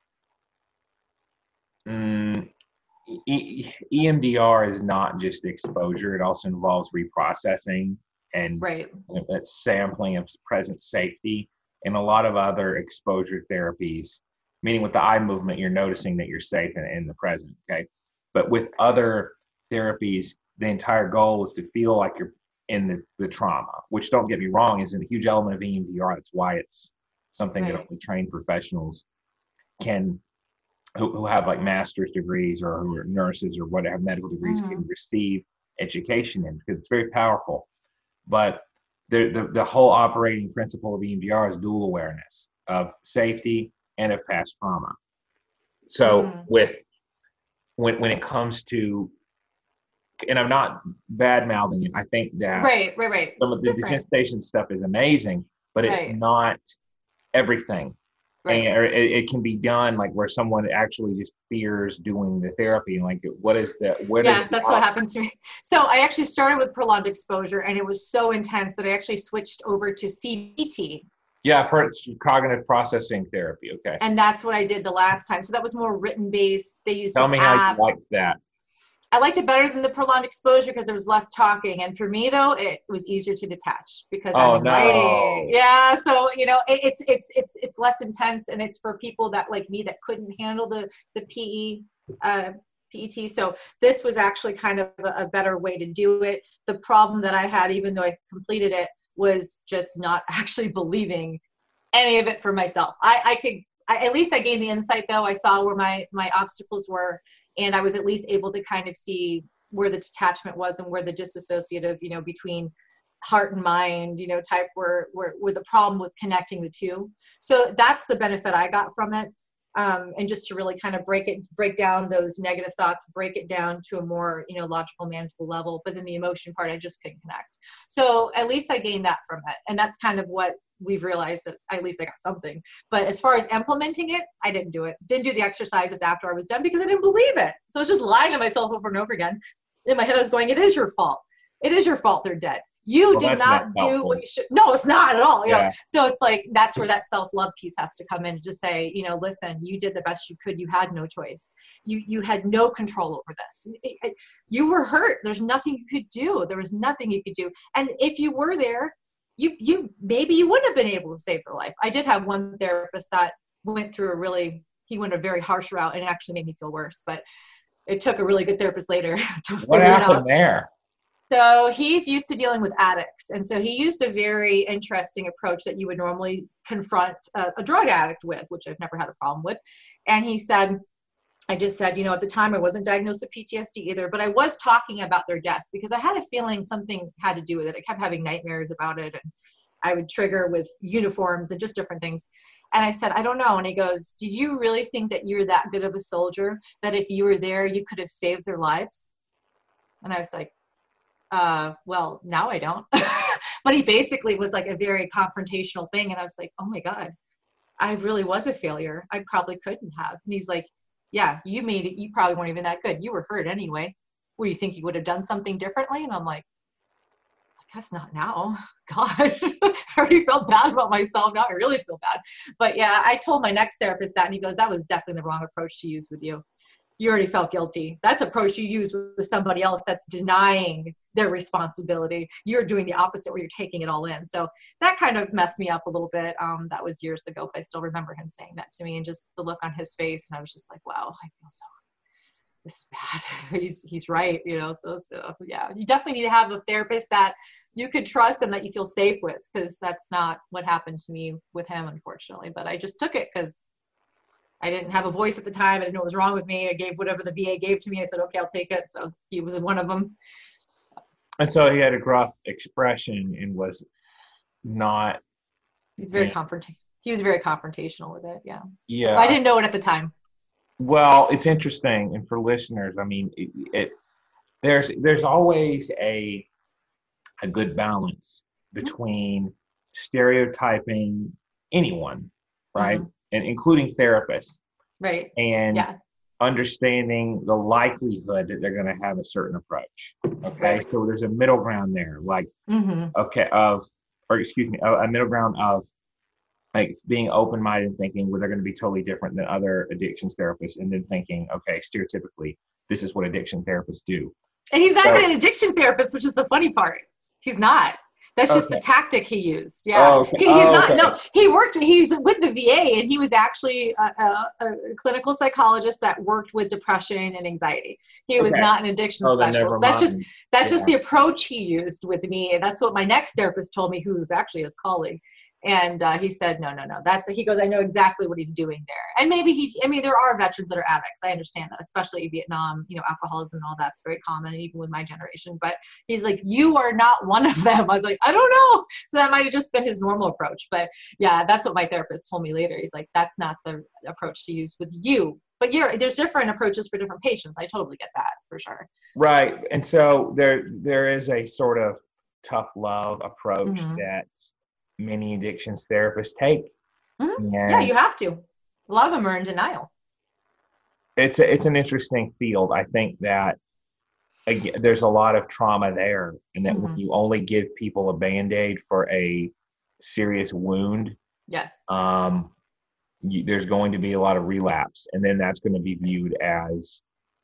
mm, e- EMDR is not just exposure. It also involves reprocessing and
right.
It's sampling of present safety, and a lot of other exposure therapies, meaning with the eye movement, you're noticing that you're safe in, in the present, okay? But with other therapies, the entire goal is to feel like you're in the, the trauma, which, don't get me wrong, is a huge element of E M D R. That's why it's something right. that only trained professionals can, who, who have like master's degrees or who are nurses or whatever medical degrees mm-hmm. can receive education in, because it's very powerful. But the, the, the whole operating principle of E M D R is dual awareness of safety and of past trauma. So mm. with when when it comes to, and I'm not bad mouthing it, I think that
right, right, right.
some of the desensitization stuff is amazing, but it's right. not everything. Right. And it, it can be done like where someone actually just fears doing the therapy. Like, what is the, what
yeah,
is
that's
the,
what happened to me. So I actually started with prolonged exposure, and it was so intense that I actually switched over to C B T.
Yeah, I've heard cognitive processing therapy. Okay.
And that's what I did the last time. So that was more written based. They used
Tell me
app.
how you liked that.
I liked it better than the prolonged exposure because there was less talking. And for me, though, it was easier to detach because
oh,
I'm
no.
writing. Yeah. So, you know, it, it's, it's, it's, it's less intense, and it's for people that like me that couldn't handle the, the P E, uh, P E T. So this was actually kind of a, a better way to do it. The problem that I had, even though I completed it, was just not actually believing any of it for myself. I, I could, I, at least I gained the insight though. I saw where my, my obstacles were, and I was at least able to kind of see where the detachment was and where the disassociative, you know, between heart and mind, you know, type were, were, were the problem with connecting the two. So that's the benefit I got from it. Um, and just to really kind of break it, break down those negative thoughts, break it down to a more, you know, logical, manageable level. But then the emotion part, I just couldn't connect. So at least I gained that from it. And that's kind of what we've realized, that at least I got something. But as far as implementing it, I didn't do it. Didn't do the exercises after I was done because I didn't believe it. So I was just lying to myself over and over again. In my head, I was going, it is your fault. It is your fault they're dead. You well, did not do helpful. What you should. No, it's not at all. You yeah. know? So it's like, that's where that self-love piece has to come in. Just say, you know, listen, you did the best you could. You had no choice. You, you had no control over this. It, it, you were hurt. There's nothing you could do. There was nothing you could do. And if you were there, you, you, maybe you wouldn't have been able to save their life. I did have one therapist that went through a really, he went a very harsh route, and it actually made me feel worse, but it took a really good therapist later to
what
figure it out.
What happened there?
So he's used to dealing with addicts. And so he used a very interesting approach that you would normally confront a, a drug addict with, which I've never had a problem with. And he said, I just said, you know, at the time I wasn't diagnosed with P T S D either, but I was talking about their death because I had a feeling something had to do with it. I kept having nightmares about it, and I would trigger with uniforms and just different things. And I said, I don't know. And he goes, did you really think that you're that good of a soldier that if you were there, you could have saved their lives? And I was like, Uh, well, now I don't. But he basically was like a very confrontational thing. And I was like, oh my God, I really was a failure. I probably couldn't have. And he's like, yeah, you made it. You probably weren't even that good. You were hurt anyway. What do you think, you would have done something differently? And I'm like, I guess not now. God, I already felt bad about myself. Now I really feel bad. But yeah, I told my next therapist that, and he goes, that was definitely the wrong approach to use with you. You already felt guilty. That's approach you use with somebody else that's denying their responsibility. You're doing the opposite, where you're taking it all in. So that kind of messed me up a little bit. Um, that was years ago, but I still remember him saying that to me, and just the look on his face. And I was just like, wow, I feel so, this is bad. he's, he's right. You know, so, so yeah, you definitely need to have a therapist that you could trust and that you feel safe with, because that's not what happened to me with him, unfortunately. But I just took it because I didn't have a voice at the time. I didn't know what was wrong with me. I gave whatever the V A gave to me. I said, okay, I'll take it. So he was one of them.
And so he had a gruff expression and was not.
He's very confrontational. He was very confrontational with it. Yeah.
Yeah.
But I didn't know it at the time.
Well, it's interesting. And for listeners, I mean, it, it there's, there's always a, a good balance between stereotyping anyone, right? Mm-hmm. And including therapists,
right?
And
yeah.
understanding the likelihood that they're going to have a certain approach. Okay,
right.
So there's a middle ground there, like
mm-hmm.
okay, of or excuse me, a, a middle ground of like being open-minded and thinking, well, they're going to be totally different than other addictions therapists, and then thinking, okay, stereotypically, this is what addiction therapists do.
And he's not
so,
even an addiction therapist, which is the funny part. He's not. That's just
okay.
the tactic he used. Yeah.
Oh, okay.
he, he's
oh,
not,
okay.
no, he worked, he's with the V A, and he was actually a, a, a clinical psychologist that worked with depression and anxiety. He was
okay.
not an addiction
oh,
specialist. That's just, that's
yeah.
just the approach he used with me. And that's what my next therapist told me, who was actually his colleague. And uh, he said, no, no, no, that's, he goes, I know exactly what he's doing there. And maybe he, I mean, there are veterans that are addicts. I understand that, especially Vietnam, you know, alcoholism and all that's very common, and even with my generation. But he's like, you are not one of them. I was like, I don't know. So that might have just been his normal approach. But yeah, that's what my therapist told me later. He's like, that's not the approach to use with you. But you're, there's different approaches for different patients. I totally get that, for sure.
Right. And so there, there is a sort of tough love approach
mm-hmm.
that many addictions therapists take.
Mm-hmm. Yeah, you have to. A lot of them are in denial.
It's a, it's an interesting field. I think that again, there's a lot of trauma there, and that mm-hmm. when you only give people a Band-Aid for a serious wound,
yes,
um, you, there's going to be a lot of relapse, and then that's going to be viewed as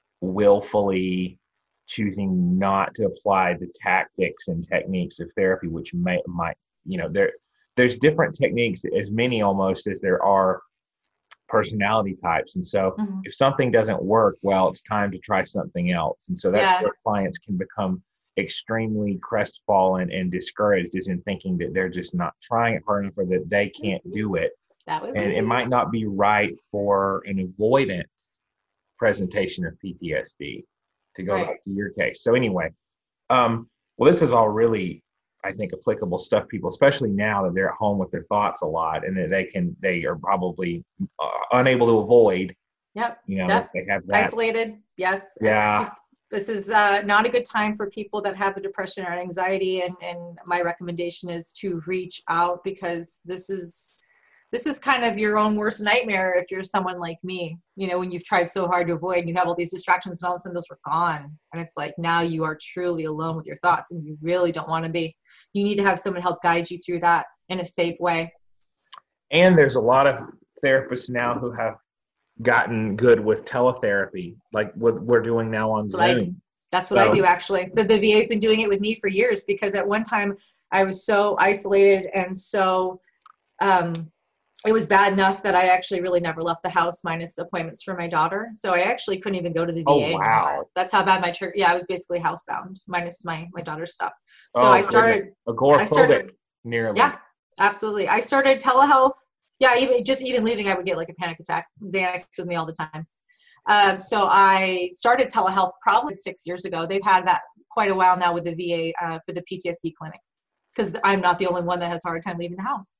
willfully choosing not to apply the tactics and techniques of therapy, which may might you know there there's different techniques, as many almost as there are personality types. And so mm-hmm. if something doesn't work, well, it's time to try something else. And so that's yeah. where clients can become extremely crestfallen and discouraged, is in thinking that they're just not trying it hard enough, or that they can't do it.
That was
and
me.
It might not be right for an avoidant presentation of P T S D, to go right. back to your case. So anyway, um, well, this is all really, I think, applicable stuff. People, especially now that they're at home with their thoughts a lot, and that they can, they are probably uh, unable to avoid.
Yep.
You know,
yep.
they have that.
Isolated. Yes.
Yeah.
This is uh, not a good time for people that have the depression or anxiety. And, and my recommendation is to reach out, because this is, this is kind of your own worst nightmare if you're someone like me, you know, when you've tried so hard to avoid, and you have all these distractions, and all of a sudden those were gone. And it's like, now you are truly alone with your thoughts, and you really don't want to be. You need to have someone help guide you through that in a safe way. And
there's a lot of therapists now who have gotten good with teletherapy, like what we're doing now on
Zoom. I, that's what so, I do, actually. The, the V A's been doing it with me for years, because at one time I was so isolated, and so um, it was bad enough that I actually really never left the house, minus appointments for my daughter. So I actually couldn't even go to the V A
oh,
anymore.
Wow.
That's how bad my church. Yeah, I was basically housebound, minus my my daughter's stuff. So
oh,
I started.
Agoraphobic,
I started,
nearly.
Yeah, absolutely. I started telehealth. Yeah, even just even leaving, I would get like a panic attack. Xanax with me all the time. Um, so I started telehealth probably six years ago. They've had that quite a while now with the V A uh, for the P T S D clinic, because I'm not the only one that has a hard time leaving the house.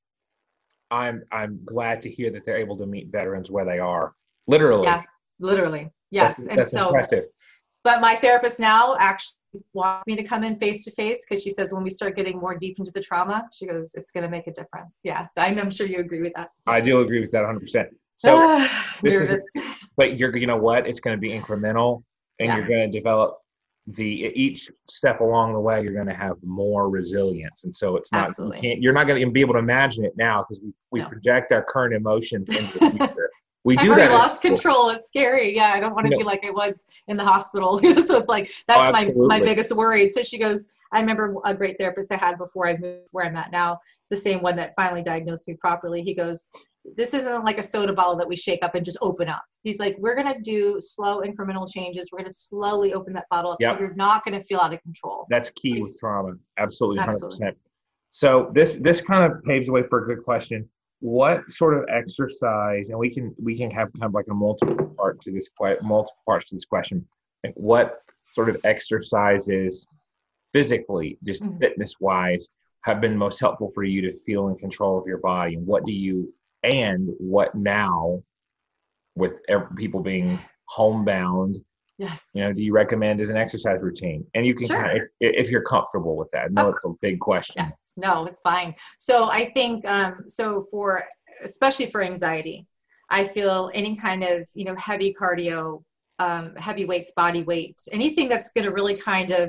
I'm I'm glad to hear that they're able to meet veterans where they are, literally.
Yeah, literally. Yes,
that's,
and
that's
so.
Impressive.
But my therapist now actually wants me to come in face to face because she says when we start getting more deep into the trauma, she goes, it's going to make a difference. Yeah. So I'm, I'm sure you agree with that.
I do agree with that one hundred percent. So this
nervous.
is, but you're, you know what? It's going to be incremental, and yeah. you're going to develop the, each step along the way, you're going to have more resilience. And so it's not, you can't, you're not going to be able to imagine it now because we, we no. project our current emotions into the future. We do
I've
that.
I've lost control. It's scary. Yeah. I don't want to you be know, like I was in the hospital. So it's like, that's oh, my, my biggest worry. So she goes, I remember a great therapist I had before I moved where I'm at now, the same one that finally diagnosed me properly. He goes, this isn't like a soda bottle that we shake up and just open up. He's like, we're going to do slow incremental changes. We're going to slowly open that bottle up. Yep. So you're not going to feel out of control.
That's key with trauma. Absolutely. one hundred percent. Absolutely. So this, this kind of paves the way for a good question. What sort of exercise, and we can, we can have kind of like a multiple part to this, multiple parts to this question. Like what sort of exercises physically, just mm-hmm. fitness wise, have been most helpful for you to feel in control of your body? And what do you, and what now with every, people being homebound,
yes,
you know, do you recommend as an exercise routine? And you can
sure.
kind of, if, if you're comfortable with that. No, oh. it's a big question.
Yes, no, it's fine. So I think, um, so for, especially for anxiety, I feel any kind of, you know, heavy cardio, um, heavy weights, body weight, anything that's going to really kind of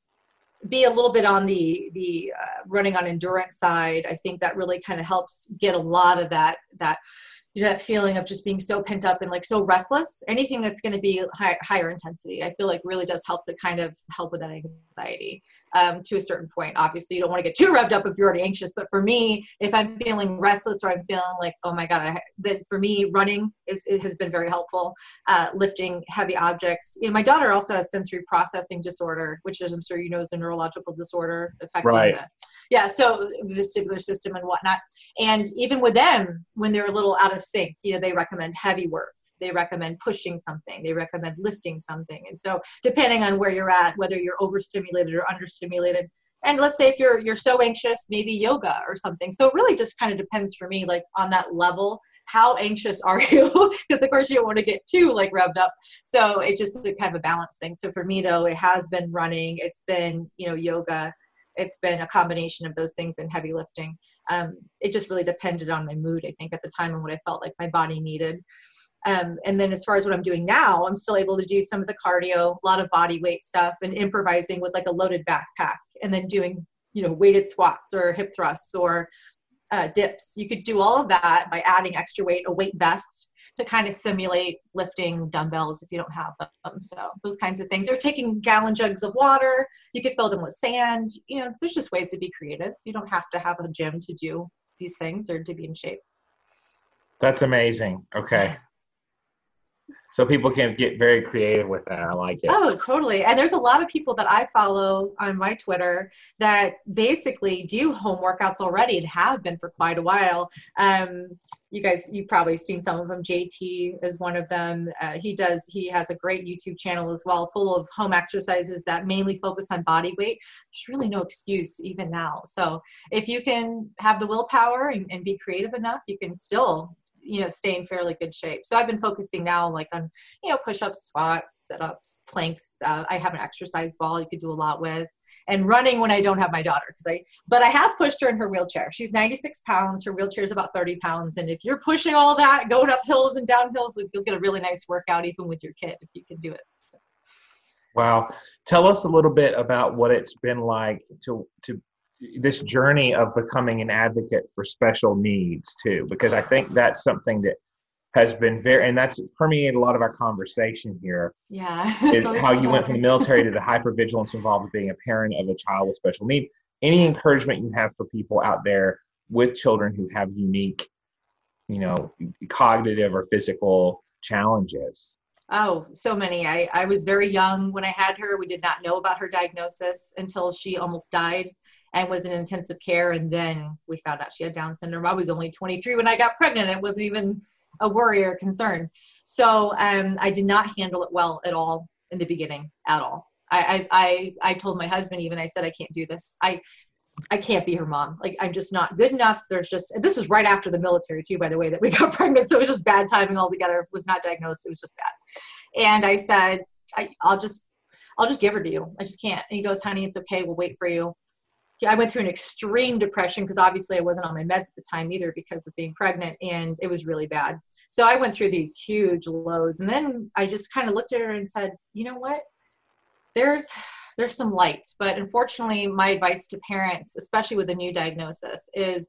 be a little bit on the, the uh, running on endurance side. I think that really kind of helps get a lot of that, that, you know, that feeling of just being so pent up and like so restless. Anything that's going to be high, higher intensity, I feel like really does help to kind of help with that anxiety um, to a certain point. Obviously, you don't want to get too revved up if you're already anxious. But for me, if I'm feeling restless or I'm feeling like, oh my God, I, then for me, running is it has been very helpful. Uh, lifting heavy objects. You know, my daughter also has sensory processing disorder, which is, I'm sure you know, is a neurological disorder affecting
right.
the yeah, so the vestibular system and whatnot. And even with them, when they're a little out of sync, you know, they recommend heavy work. They recommend pushing something. They recommend lifting something. And so depending on where you're at, whether you're overstimulated or understimulated, and let's say if you're you're so anxious, maybe yoga or something. So it really just kind of depends for me, like on that level. How anxious are you? Because of course you don't want to get too like revved up. So it just kind of a balance thing. So for me though, it has been running. It's been, you know, yoga. It's been a combination of those things and heavy lifting. Um, it just really depended on my mood, I think, at the time and what I felt like my body needed. Um, and then as far as what I'm doing now, I'm still able to do some of the cardio, a lot of body weight stuff, and improvising with like a loaded backpack, and then doing, you know, weighted squats or hip thrusts or uh, dips. You could do all of that by adding extra weight, a weight vest, to kind of simulate lifting dumbbells if you don't have them. So those kinds of things. Or taking gallon jugs of water. You could fill them with sand. You know, there's just ways to be creative. You don't have to have a gym to do these things or to be in shape.
That's amazing. Okay. So people can get very creative with that. I like it.
Oh, totally. And there's a lot of people that I follow on my Twitter that basically do home workouts already and have been for quite a while. Um, you guys, you've probably seen some of them. J T is one of them. Uh, he does, he has a great YouTube channel as well, full of home exercises that mainly focus on body weight. There's really no excuse even now. So if you can have the willpower and, and be creative enough, you can still, you know, stay in fairly good shape. So I've been focusing now like on, you know, push-ups, squats, sit-ups, planks. Uh, I have an exercise ball you could do a lot with, and running when I don't have my daughter. Cause I, but I have pushed her in her wheelchair. She's ninety-six pounds. Her wheelchair is about thirty pounds. And if you're pushing all that, going up hills and down hills, you'll get a really nice workout even with your kid, if you can do it. So.
Wow. Tell us a little bit about what it's been like to, to, this journey of becoming an advocate for special needs too, because I think that's something that has been very, and that's permeated a lot of our conversation here.
Yeah.
Is how you went from the military to the hypervigilance involved with being a parent of a child with special need. Any encouragement you have for people out there with children who have unique, you know, cognitive or physical challenges?
Oh, so many. I, I was very young when I had her. We did not know about her diagnosis until she almost died and was in intensive care. And then we found out she had Down syndrome. I was only twenty-three when I got pregnant. It wasn't even a worry or a concern. So um, I did not handle it well at all in the beginning at all. I, I, I, I told my husband even, I said, I can't do this. I, I can't be her mom. Like, I'm just not good enough. There's just, this is right after the military too, by the way, that we got pregnant. So it was just bad timing altogether. Was not diagnosed. It was just bad. And I said, I, I'll just, I'll just give her to you. I just can't. And he goes, honey, it's okay. We'll wait for you. I went through an extreme depression because obviously I wasn't on my meds at the time either because of being pregnant, and it was really bad. So I went through these huge lows, and then I just kind of looked at her and said, you know what? There's there's some light. But unfortunately, my advice to parents, especially with a new diagnosis, is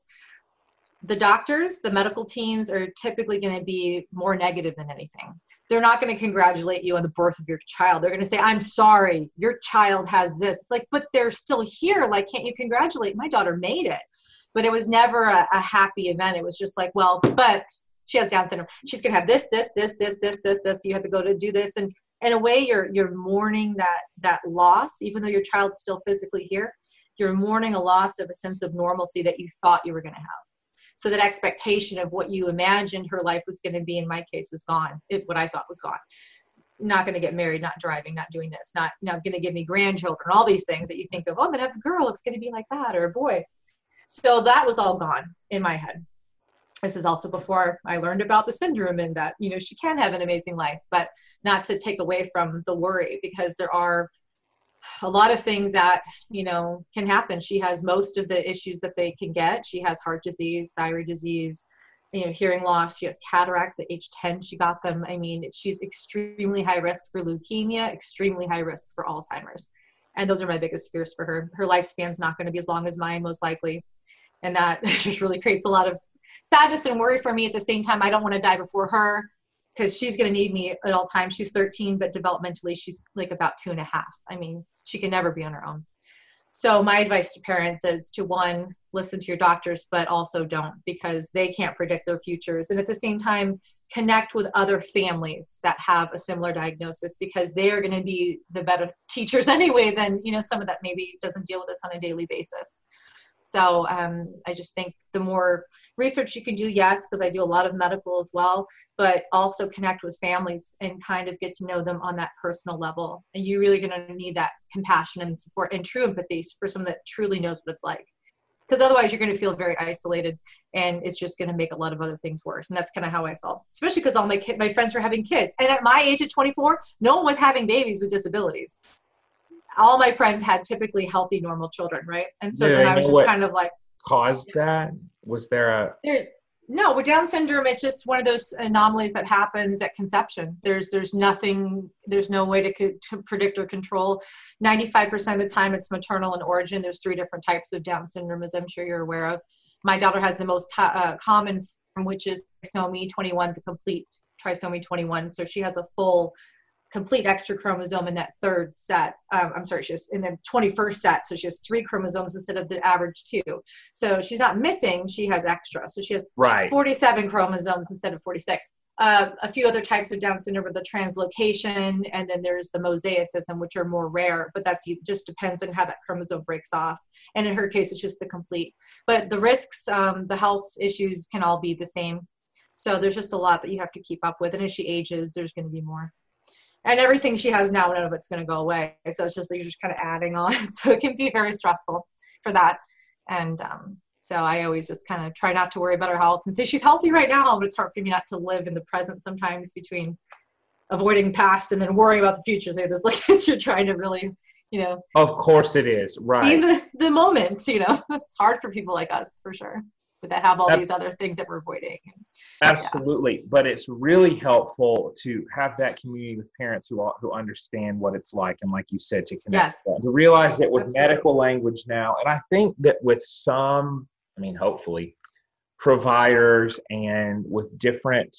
the doctors, the medical teams are typically going to be more negative than anything. They're not going to congratulate you on the birth of your child. They're going to say, I'm sorry, your child has this. It's like, but they're still here. Like, can't you congratulate? My daughter made it. But it was never a, a happy event. It was just like, well, but she has Down syndrome. She's going to have this, this, this, this, this, this, this. You have to go to do this. And in a way, you're you're mourning that that loss, even though your child's still physically here. You're mourning a loss of a sense of normalcy that you thought you were going to have. So that expectation of what you imagined her life was going to be, in my case, is gone. It, what I thought was gone. Not going to get married, not driving, not doing this, not, not going to give me grandchildren, all these things that you think of, oh, I'm going to have a girl, it's going to be like that, or a boy. So that was all gone in my head. This is also before I learned about the syndrome and that, you know, she can have an amazing life, but not to take away from the worry, because there are a lot of things that, you know, can happen. She has most of the issues that they can get. She has heart disease, thyroid disease, you know, hearing loss. She has cataracts at age ten. She got them. I mean, she's extremely high risk for leukemia, extremely high risk for Alzheimer's. And those are my biggest fears for her. Her lifespan's not going to be as long as mine, most likely. And that just really creates a lot of sadness and worry for me. At the same time, I don't want to die before her, because she's going to need me at all times. She's thirteen, but developmentally, she's like about two and a half. I mean, she can never be on her own. So my advice to parents is to, one, listen to your doctors, but also don't, because they can't predict their futures. And at the same time, connect with other families that have a similar diagnosis, because they are going to be the better teachers anyway than, you know, someone that maybe doesn't deal with this on a daily basis. So um, I just think the more research you can do, yes, because I do a lot of medical as well, but also connect with families and kind of get to know them on that personal level. And you're really going to need that compassion and support and true empathy for someone that truly knows what it's like. Because otherwise you're going to feel very isolated, and it's just going to make a lot of other things worse. And that's kind of how I felt, especially because all my kid, my friends were having kids. And at my age at twenty-four, no one was having babies with disabilities. All my friends had typically healthy, normal children, right? And so
Do
then
they
I was
know
just
what
kind of like,
caused that? Was there a
there's no, with Down syndrome, it's just one of those anomalies that happens at conception. There's there's nothing, there's no way to, co- to predict or control. ninety-five percent of the time it's maternal in origin. There's three different types of Down syndrome, as I'm sure you're aware of. My daughter has the most t- uh, common form, which is trisomy twenty-one, the complete trisomy twenty-one. So she has a full complete extra chromosome in that third set. Um, I'm sorry, she has in the twenty-first set. So she has three chromosomes instead of the average two. So she's not missing, she has extra. So she has
right?
forty-seven chromosomes instead of forty-six. Uh, a few other types of Down syndrome are the translocation, and then there's the mosaicism, which are more rare, but that's it just depends on how that chromosome breaks off. And in her case, it's just the complete. But the risks, um, the health issues can all be the same. So there's just a lot that you have to keep up with. And as she ages, there's going to be more. And everything she has now, none of it's going to go away. So it's just, you're just kind of adding on. So it can be very stressful for that. And um, so I always just kind of try not to worry about her health and say she's healthy right now, but it's hard for me not to live in the present sometimes, between avoiding past and then worrying about the future. So it's like you're trying to really, you know.
Of course it is, right.
Be in the, the moment, you know. It's hard for people like us, for sure. But that have all these other things that we're avoiding.
Absolutely. Yeah. But it's really helpful to have that community with parents who who understand what it's like. And like you said, to connect,
yes.
that, to realize that with
Absolutely.
medical language now, and I think that with some, I mean, hopefully, providers and with different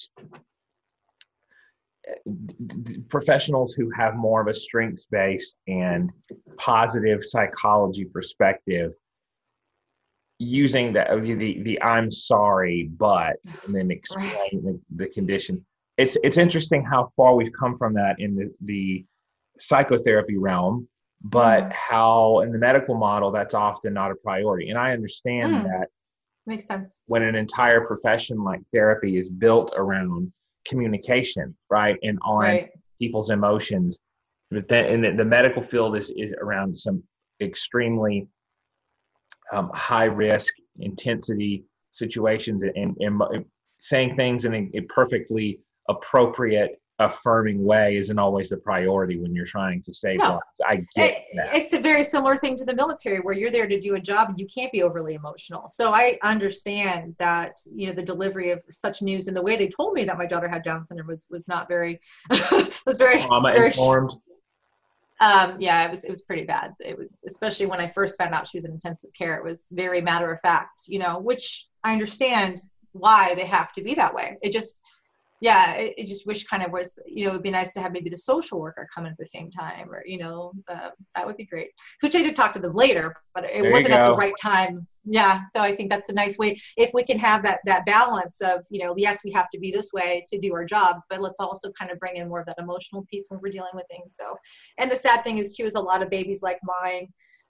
professionals who have more of a strengths-based and positive psychology perspective, using the, the the I'm sorry, but, and then explain right. the, the condition. It's it's interesting how far we've come from that in the, the psychotherapy realm, but mm. how in the medical model, that's often not a priority. And I understand mm. that
makes sense
when an entire profession like therapy is built around communication, right, and on right. people's emotions. But then, and the, the medical field is, is around some extremely Um, high risk intensity situations, and, and, and saying things in a, a perfectly appropriate affirming way isn't always the priority when you're trying to save
No.
lives. I get
It,
that.
it's a very similar thing to the military, where you're there to do a job and you can't be overly emotional. So I understand that, you know, the delivery of such news and the way they told me that my daughter had Down syndrome was was not very was very
Trauma
very
informed.
Um, yeah, it was, it was pretty bad. It was, especially when I first found out she was in intensive care, it was very matter of fact, you know, which I understand why they have to be that way. It just, yeah, it, it just wish kind of was, you know, it'd be nice to have maybe the social worker come in at the same time, or, you know, uh, that would be great. Which I did talk to them later, but it
There
wasn't
you
at the
go.
right time. Yeah. So I think that's a nice way. If we can have that, that balance of, you know, yes, we have to be this way to do our job, but let's also kind of bring in more of that emotional piece when we're dealing with things. So, and the sad thing is too, is a lot of babies like mine,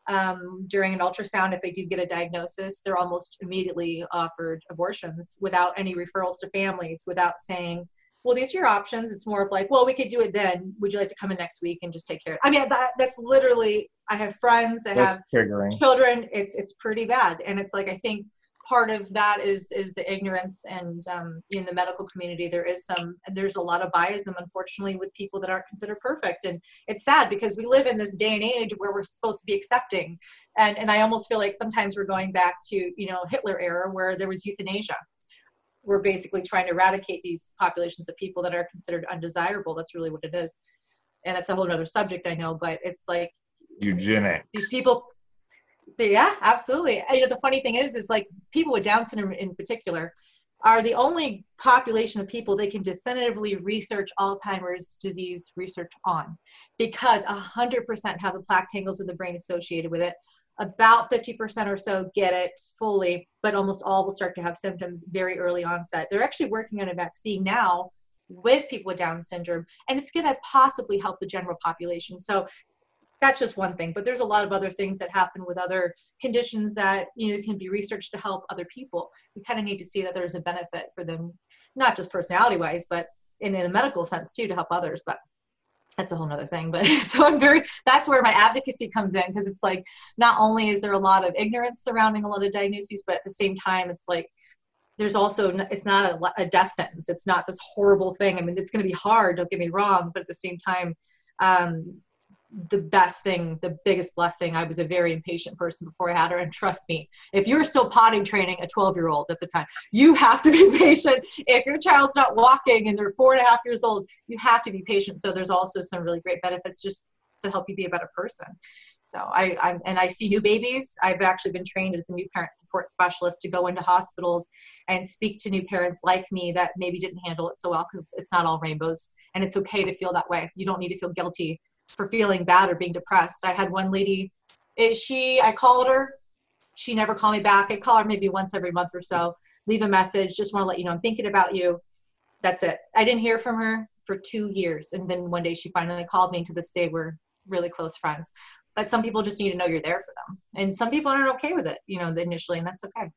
um, during an ultrasound, if they do get a diagnosis, they're almost immediately offered abortions without any referrals to families, without saying, well, these are your options. It's more of like, well, we could do it then. Would you like to come in next week and just take care of it? I mean, that, that's literally, I have friends that
That's
have
triggering.
children. It's, it's pretty bad. And it's like, I think part of that is, is the ignorance, and um, in the medical community, there is some, there's a lot of biasm, unfortunately, with people that aren't considered perfect. And it's sad because we live in this day and age where we're supposed to be accepting. And, and I almost feel like sometimes we're going back to, you know, Hitler era, where there was euthanasia. We're basically trying to eradicate these populations of people that are considered undesirable. That's really what it is. And it's a whole nother subject, I know, but it's like
Eugenics.
these people, they, yeah, absolutely. You know, the funny thing is, is like people with Down syndrome in particular are the only population of people they can definitively research Alzheimer's disease research on, because a hundred percent have the plaque tangles in the brain associated with it. About fifty percent or so get it fully, but almost all will start to have symptoms very early onset. They're actually working on a vaccine now with people with Down syndrome, and it's going to possibly help the general population. So that's just one thing, but there's a lot of other things that happen with other conditions that, you know, can be researched to help other people. We kind of need to see that there's a benefit for them, not just personality wise, but in, in a medical sense too, to help others. But that's a whole nother thing. But so I'm very, that's where my advocacy comes in, because it's like, not only is there a lot of ignorance surrounding a lot of diagnoses, but at the same time, it's like, there's also, it's not a, a death sentence. It's not this horrible thing. I mean, it's going to be hard, don't get me wrong, but at the same time, um, the best thing, the biggest blessing, I was a very impatient person before I had her. And trust me, if you're still potty training a twelve year old at the time, you have to be patient. If your child's not walking and they're four and a half years old, you have to be patient. So there's also some really great benefits just to help you be a better person. So I, I'm, and I see new babies. I've actually been trained as a new parent support specialist to go into hospitals and speak to new parents like me that maybe didn't handle it so well, because it's not all rainbows, and it's okay to feel that way. You don't need to feel guilty for feeling bad or being depressed. I had one lady, it, she, I called her, she never called me back. I call her maybe once every month or so, leave a message, just want to let you know I'm thinking about you. That's it. I didn't hear from her for two years. And then one day she finally called me. To this day, we're really close friends. But some people just need to know you're there for them. And some people aren't okay with it, you know, initially, and that's okay.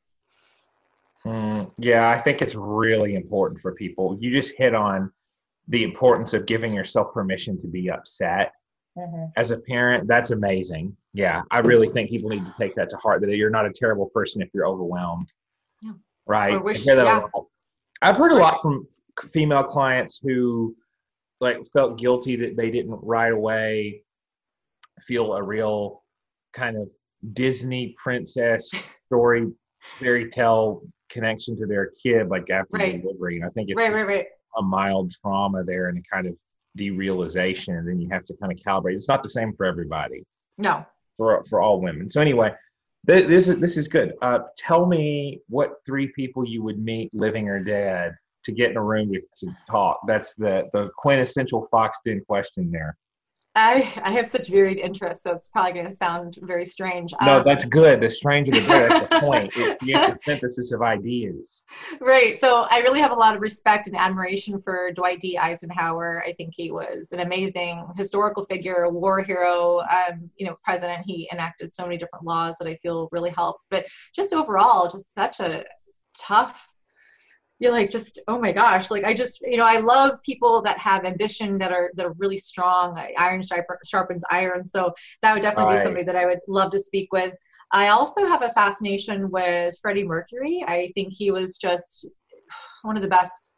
Mm, yeah, I think it's really important for people. You just hit on the importance of giving yourself permission to be upset. Mm-hmm. As a parent, that's amazing. Yeah, I really think people need to take that to heart, that you're not a terrible person if you're overwhelmed. Yeah. Right?
Wish,
I hear that
yeah.
a lot. I've heard a lot from female clients who like felt guilty that they didn't right away feel a real kind of Disney princess story, fairy tale connection to their kid, like after right. delivery. And I think it's
right, right, right.
a mild trauma there and a kind of derealization, and then you have to kind of calibrate. It's not the same for everybody.
No.
For for all women. So anyway, th- this is this is good. Uh, tell me what three people you would meet, living or dead, to get in a room to, to talk. That's the the quintessential Fox Den question there.
I, I have such varied interests, so it's probably going to sound very strange.
No,
um,
that's good. The stranger the better. That's the point. It's the synthesis of ideas.
Right. So I really have a lot of respect and admiration for Dwight D. Eisenhower. I think he was an amazing historical figure, a war hero, um, you know, president. He enacted so many different laws that I feel really helped. But just overall, just such a tough, you're like, just, oh my gosh, like I just, you know, I love people that have ambition, that are that are really strong. Iron sharpens iron. So that would definitely
Right.
be somebody that I would love to speak with. I also have a fascination with Freddie Mercury. I think he was just one of the best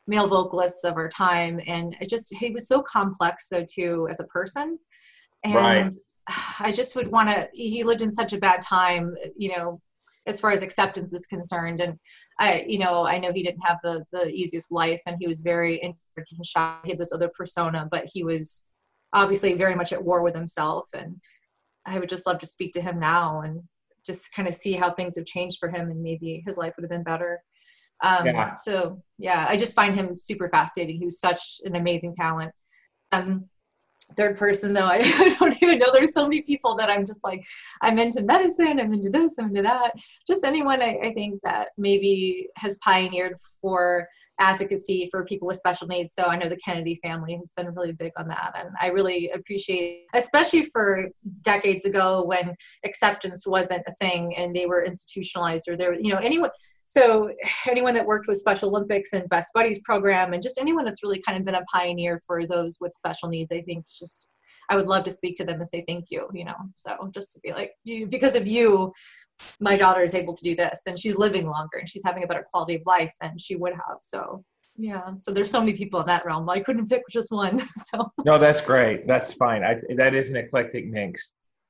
male vocalists of our time. And it just, he was so complex though too, as a person. And
Right.
I just would want to, he lived in such a bad time, you know, as far as acceptance is concerned. And I, you know, I know he didn't have the, the easiest life, and he was very introverted and shy. He had this other persona, but he was obviously very much at war with himself. And I would just love to speak to him now and just kind of see how things have changed for him, and maybe his life would have been better. Um,
Yeah.
So yeah, I just find him super fascinating. He was such an amazing talent. Um, third person though, I, I don't even know. There's so many people that I'm just like, I'm into medicine, I'm into this, I'm into that. Just anyone I, I think that maybe has pioneered for advocacy for people with special needs. So I know the Kennedy family has been really big on that. And I really appreciate, especially for decades ago when acceptance wasn't a thing and they were institutionalized, or there, you know, anyone. So anyone that worked with Special Olympics and Best Buddies program, and just anyone that's really kind of been a pioneer for those with special needs, I think it's just, I would love to speak to them and say thank you, you know. So just to be like, you, because of you, my daughter is able to do this, and she's living longer and she's having a better quality of life than she would have. So yeah, so there's so many people in that realm. I couldn't pick just one. So
No, that's great. That's fine. I, that is an eclectic mix.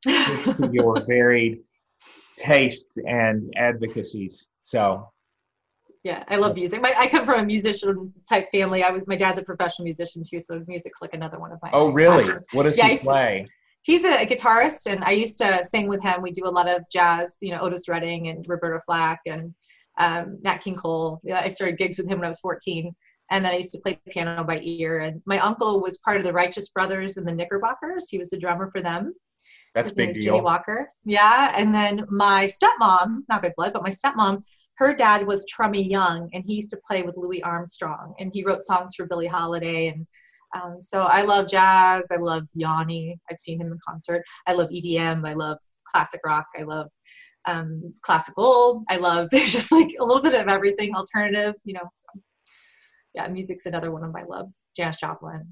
Your varied tastes and advocacies. So
yeah, I love music. My, I come from a musician type family. I was, my dad's a professional musician too, so music's like another one of my
Oh, really?
passions.
What does
Yeah,
he play?
He's a, a guitarist, and I used to sing with him. We do a lot of jazz, you know, Otis Redding and Roberta Flack and um, Nat King Cole. Yeah, I started gigs with him when I was fourteen, and then I used to play piano by ear. And my uncle was part of the Righteous Brothers and the Knickerbockers. He was the drummer for them.
That's
His
big
name is
deal.
Jimmy Walker. Yeah, and then my stepmom, not by blood, but my stepmom, her dad was Trummy Young, and he used to play with Louis Armstrong, and he wrote songs for Billie Holiday. And um, so I love jazz. I love Yanni. I've seen him in concert. I love E D M. I love classic rock. I love um, classical. I love just like a little bit of everything, alternative, you know. So, yeah, music's another one of my loves. Janis Joplin.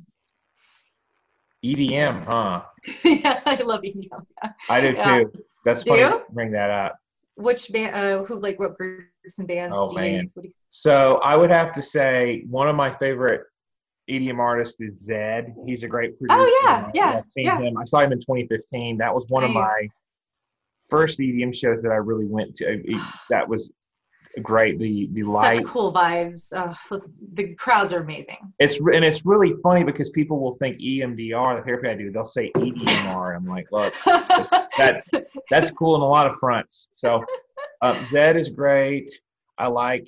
E D M, huh?
Yeah, I love E D M. Yeah.
I do
Yeah.
too. That's
Do
funny
you?
to bring that up.
Which band, uh, who like what groups and bands,
Oh,
D Js?
man.
What do you,
So I would have to say one of my favorite E D M artists is Zed. He's a great producer.
Oh, yeah, yeah,
I've seen
yeah.
him. I saw him in twenty fifteen. That was one of
Nice.
my first E D M shows that I really went to. It- that was great. The the light.
Such cool vibes. Oh, those- the crowds are amazing.
It's re- and it's really funny because people will think E M D R, the therapy I do. They'll say E D M R. I'm like, look, that that's cool in a lot of fronts. So uh, Zed is great. I like.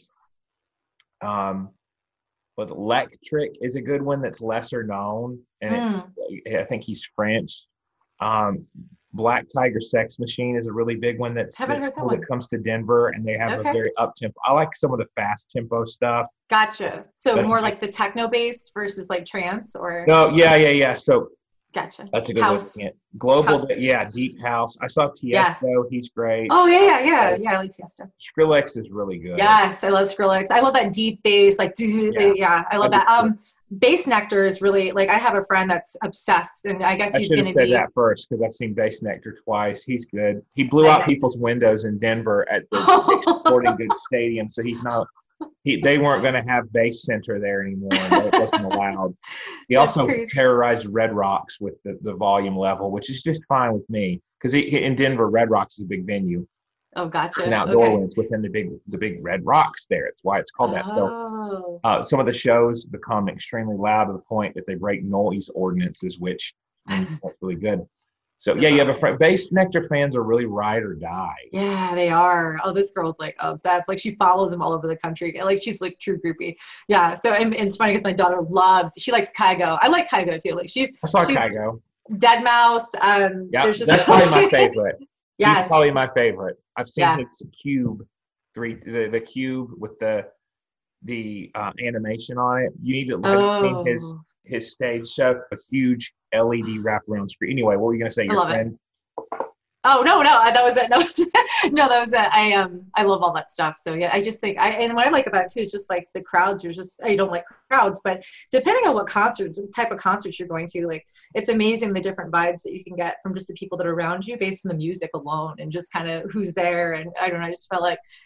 Um, but Electric is a good one that's lesser known, and
Mm.
it, I think he's French. Um, Black Tiger Sex Machine is a really big one that's,
Haven't
that's
heard that
cool
one.
that comes to Denver, and they have
Okay.
a very up tempo. I like some of the fast tempo stuff.
Gotcha. So
That's
more
a-
like the techno based versus like trance, or
No, yeah, yeah, yeah. So
gotcha.
that's a good
House.
one. Yeah. Global,
House.
yeah, Deep House. I saw Tiesto. He's great.
Oh yeah, yeah, yeah, yeah. I like Tiesto.
Skrillex is really good.
Yes, I love Skrillex. I love that deep bass, like dude.
Yeah.
Yeah, I love
I do
that. Um, Bass Nectar is really like, I have a friend that's obsessed, and I guess
I
he's
should
going
have
to
said
be.
that first because I've seen Bass Nectar twice. He's good. He blew out
Nice.
people's windows in Denver at the Dick's Sporting Goods Stadium, so he's not. He, they weren't going to have Bass Center there anymore. It wasn't allowed. He
That's
also
crazy.
terrorized Red Rocks with the, the volume level, which is just fine with me because in Denver, Red Rocks is a big venue.
Oh, gotcha.
It's an outdoor
Okay.
one. It's within the big the big Red Rocks there. It's why it's called that. So
Oh.
uh, some of the shows become extremely loud to the point that they break noise ordinances, which mm, that's really good. So yeah, you have a friend. Bass Nectar fans are really ride or die.
Yeah, they are. Oh, this girl's like obsessed. Like she follows him all over the country. Like she's like true groupie. Yeah. So and, and it's funny because my daughter loves. She likes Kygo. I like Kygo too. Like she's
I saw
she's
Kygo.
Dead Mouse. Um,
Yeah,
there's just
that's probably my favorite.
Yes.
He's probably my favorite. I've seen
Yeah.
his Cube three, the, the Cube with the the uh, animation on it. You need to have you
Oh,
seen his his stage show, a huge L E D wraparound screen. Anyway, what were you going to say?
I
Your
love it.
friend?
oh no, no, that was it. No, no, that was it. I um, I love all that stuff. So yeah, I just think I and what I like about it too is just like the crowds. You're just I don't like crowds, but depending on what concerts, type of concerts you're going to, like it's amazing the different vibes that you can get from just the people that are around you based on the music alone and just kind of who's there. And I don't know, I just felt like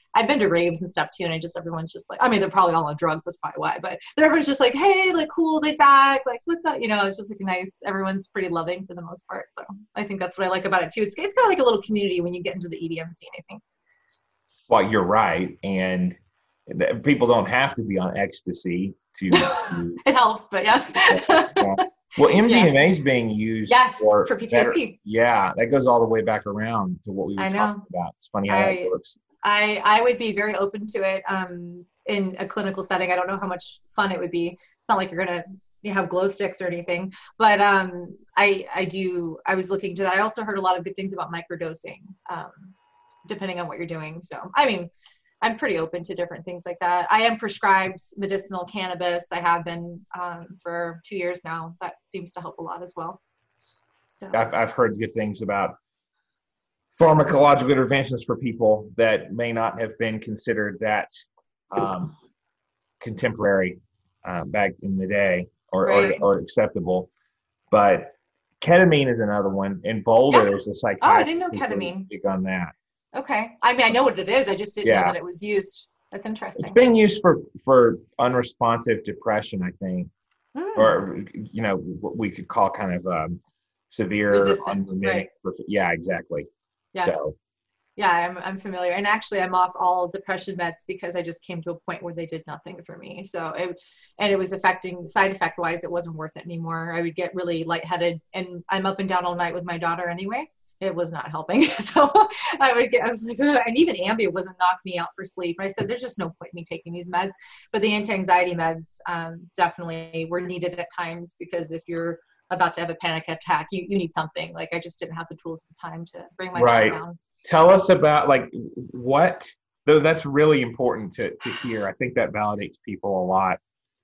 I've been to raves and stuff too, and I just, everyone's just like, I mean, they're probably all on drugs, that's probably why, but everyone's just like, hey, like, cool, laid back, like, what's up? You know, it's just like nice. Everyone's pretty loving for the most part. So I think that's what I like about it too. It's, it's kind of like a little community when you get into the E D M scene, I think.
Well, you're right. And people don't have to be on ecstasy to. to
it helps, but yeah.
yeah. Well, M D M A is yeah. being used
yes,
for,
for P T S D.
Better, yeah, that goes all the way back around to what we were
I know.
talking about. It's funny how
I,
that works.
I, I would be very open to it um, in a clinical setting. I don't know how much fun it would be. It's not like you're going to you have glow sticks or anything, but um, I, I do, I was looking to that. I also heard a lot of good things about microdosing, um, depending on what you're doing. So, I mean, I'm pretty open to different things like that. I am prescribed medicinal cannabis. I have been um, for two years now. That seems to help a lot as well. So
I've, I've heard good things about pharmacological interventions for people that may not have been considered that um, contemporary uh, back in the day or,
right.
or, or acceptable. But ketamine is another one. In Boulder,
yeah.
there's a psychiatrist.
Oh, I didn't know ketamine.
Big on that.
Okay. I mean, I know what it is. I just didn't
yeah.
know that it was used. That's interesting.
It's being used for, for unresponsive depression, I think, mm. or, you know, what we could call kind of um, severe.
Resistant, right.
Yeah, exactly.
Yeah.
So.
Yeah, I'm, I'm familiar. And actually, I'm off all depression meds because I just came to a point where they did nothing for me. So, it, and it was affecting, side effect wise, it wasn't worth it anymore. I would get really lightheaded, and I'm up and down all night with my daughter anyway. It was not helping. So I would get, I was like, ugh. And even Ambien wasn't knocking me out for sleep. And I said, there's just no point in me taking these meds. But the anti-anxiety meds um, definitely were needed at times, because if you're about to have a panic attack, you, you need something. Like, I just didn't have the tools at the time to bring myself
right.
down.
Tell us about, like, what, though that's really important to, to hear. I think that validates people a lot.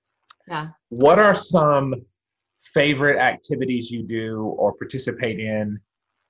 Yeah.
What are some favorite activities you do or participate in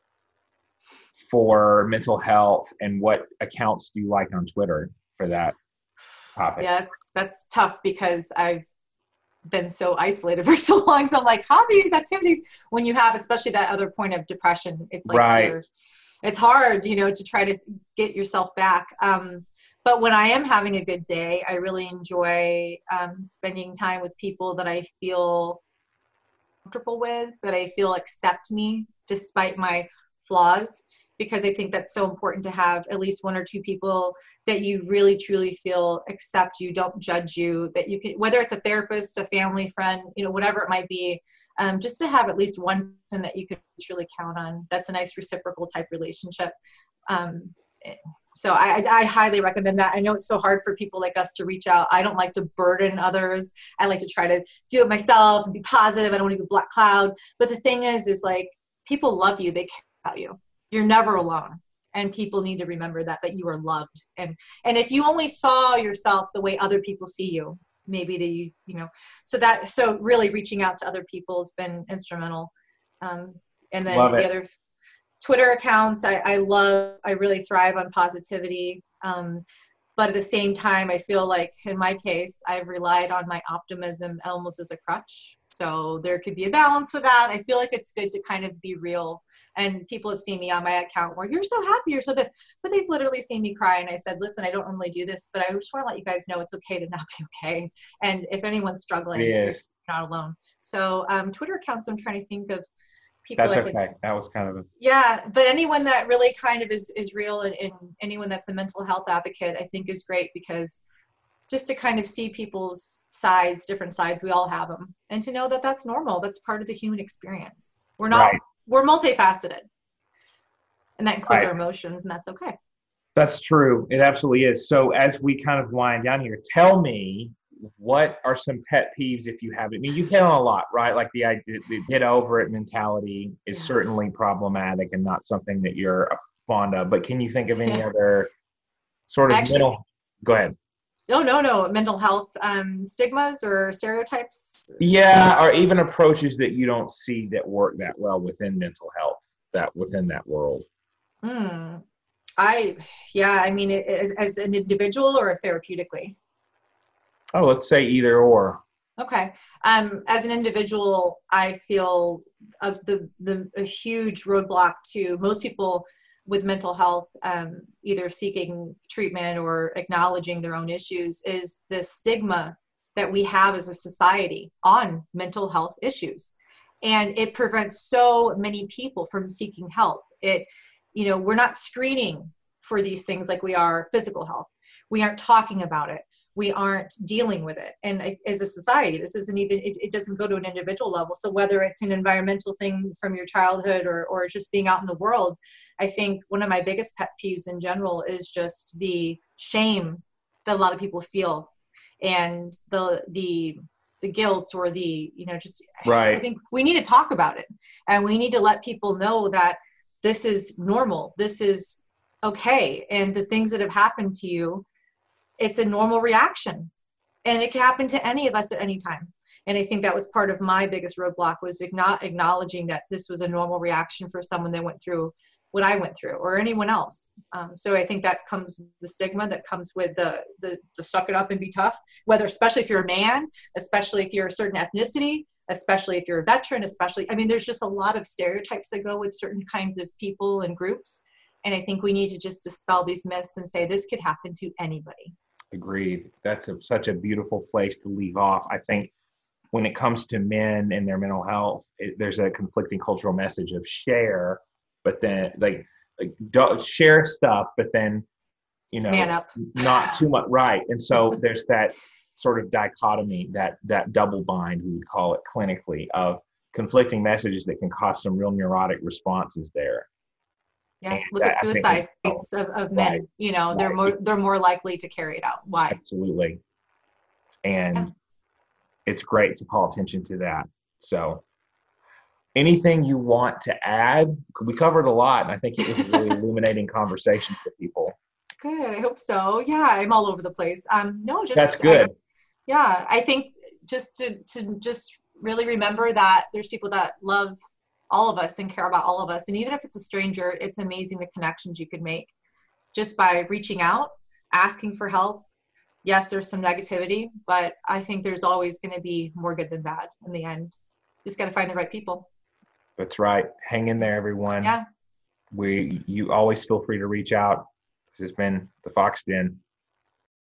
for mental health, and what accounts do you like on Twitter for that topic?
Yeah, that's, that's tough because I've been so isolated for so long. So I'm like, hobbies, activities, when you have, especially that other point of depression, it's like,
right.
it's hard, you know, to try to get yourself back. Um, but when I am having a good day, I really enjoy um, spending time with people that I feel comfortable with, that I feel accept me despite my flaws, because I think that's so important to have at least one or two people that you really truly feel accept you, don't judge you, that you can, whether it's a therapist, a family friend, you know, whatever it might be, um, just to have at least one person that you can truly count on. That's a nice reciprocal type relationship. Um, so I, I highly recommend that. I know it's so hard for people like us to reach out. I don't like to burden others. I like to try to do it myself and be positive. I don't want to be a black cloud. But the thing is, is like, people love you. They care about you. You're never alone. And people need to remember that, that you are loved. And, and if you only saw yourself the way other people see you, maybe that you, you know, so that, so really reaching out to other people has been instrumental. Um, and then
love
the
it.
other Twitter accounts, I, I love, I really thrive on positivity. Um, but at the same time, I feel like in my case, I've relied on my optimism almost as a crutch. So there could be a balance with that. I feel like it's good to kind of be real. And people have seen me on my account where you're so happy, you're so this, but they've literally seen me cry. And I said, listen, I don't normally do this, but I just want to let you guys know it's okay to not be okay. And if anyone's struggling,
yes.
you're not alone. So um, Twitter accounts, I'm trying to think of people.
That's
I
okay.
could,
that was kind of a.
Yeah, but anyone that really kind of is, is real, and, and anyone that's a mental health advocate, I think is great, because just to kind of see people's sides, different sides, we all have them. And to know that that's normal. That's part of the human experience. We're not, right. We're multifaceted. And that includes right. our emotions, and that's okay.
That's true. It absolutely is. So as we kind of wind down here, tell me, what are some pet peeves if you have it? I mean, you hit on a lot, right? Like the idea, the get over it mentality is yeah. certainly problematic and not something that you're fond of. But can you think of any yeah. other sort of
Actually,
mental, go ahead.
No, no, no. Mental health um, stigmas or stereotypes?
Yeah, or even approaches that you don't see that work that well within mental health, that within that world.
Hmm. I, yeah, I mean, as, as an individual or therapeutically?
Oh, let's say either or.
Okay. Um, as an individual, I feel uh, the, the, a huge roadblock to most people with mental health, um, either seeking treatment or acknowledging their own issues, is the stigma that we have as a society on mental health issues. And it prevents so many people from seeking help. It, you know, we're not screening for these things like we are physical health. We aren't talking about it. We aren't dealing with it. And as a society, this isn't even, it, it doesn't go to an individual level. So whether it's an environmental thing from your childhood or, or just being out in the world, I think one of my biggest pet peeves in general is just the shame that a lot of people feel, and the, the, the guilt, or the, you know, just,
right.
I think we need to talk about it, and we need to let people know that this is normal. This is okay. And the things that have happened to you, it's a normal reaction, and it can happen to any of us at any time. And I think that was part of my biggest roadblock, was not acknowledging that this was a normal reaction for someone that went through what I went through, or anyone else. Um, so I think that comes the stigma that comes with the, the, the suck it up and be tough, whether, especially if you're a man, especially if you're a certain ethnicity, especially if you're a veteran, especially, I mean, there's just a lot of stereotypes that go with certain kinds of people and groups. And I think we need to just dispel these myths and say this could happen to anybody.
Agreed. That's a, such a beautiful place to leave off. I think when it comes to men and their mental health, it, there's a conflicting cultural message of share, but then like, like do, share stuff, but then, you know,
man up.
Not too much. Right. And so there's that sort of dichotomy, that, that double bind, we would call it clinically, of conflicting messages that can cause some real neurotic responses there.
Yeah,
and
look at suicide rates of, of men.
Right.
You know,
Right.
they're more they're more likely to carry it out. Why?
Absolutely. And yeah. It's great to call attention to that. So anything you want to add? We covered a lot, and I think it was a really illuminating conversation for people.
Good. I hope so. Yeah, I'm all over the place. Um, no, just
that's good.
I, yeah, I think just to to just really remember that there's people that love all of us and care about all of us. And even if it's a stranger, it's amazing the connections you could make just by reaching out, asking for help. Yes, there's some negativity, but I think there's always going to be more good than bad in the end. Just got to find the right people.
That's right. Hang in there, everyone.
Yeah.
We, you always feel free to reach out. This has been the Fox Den.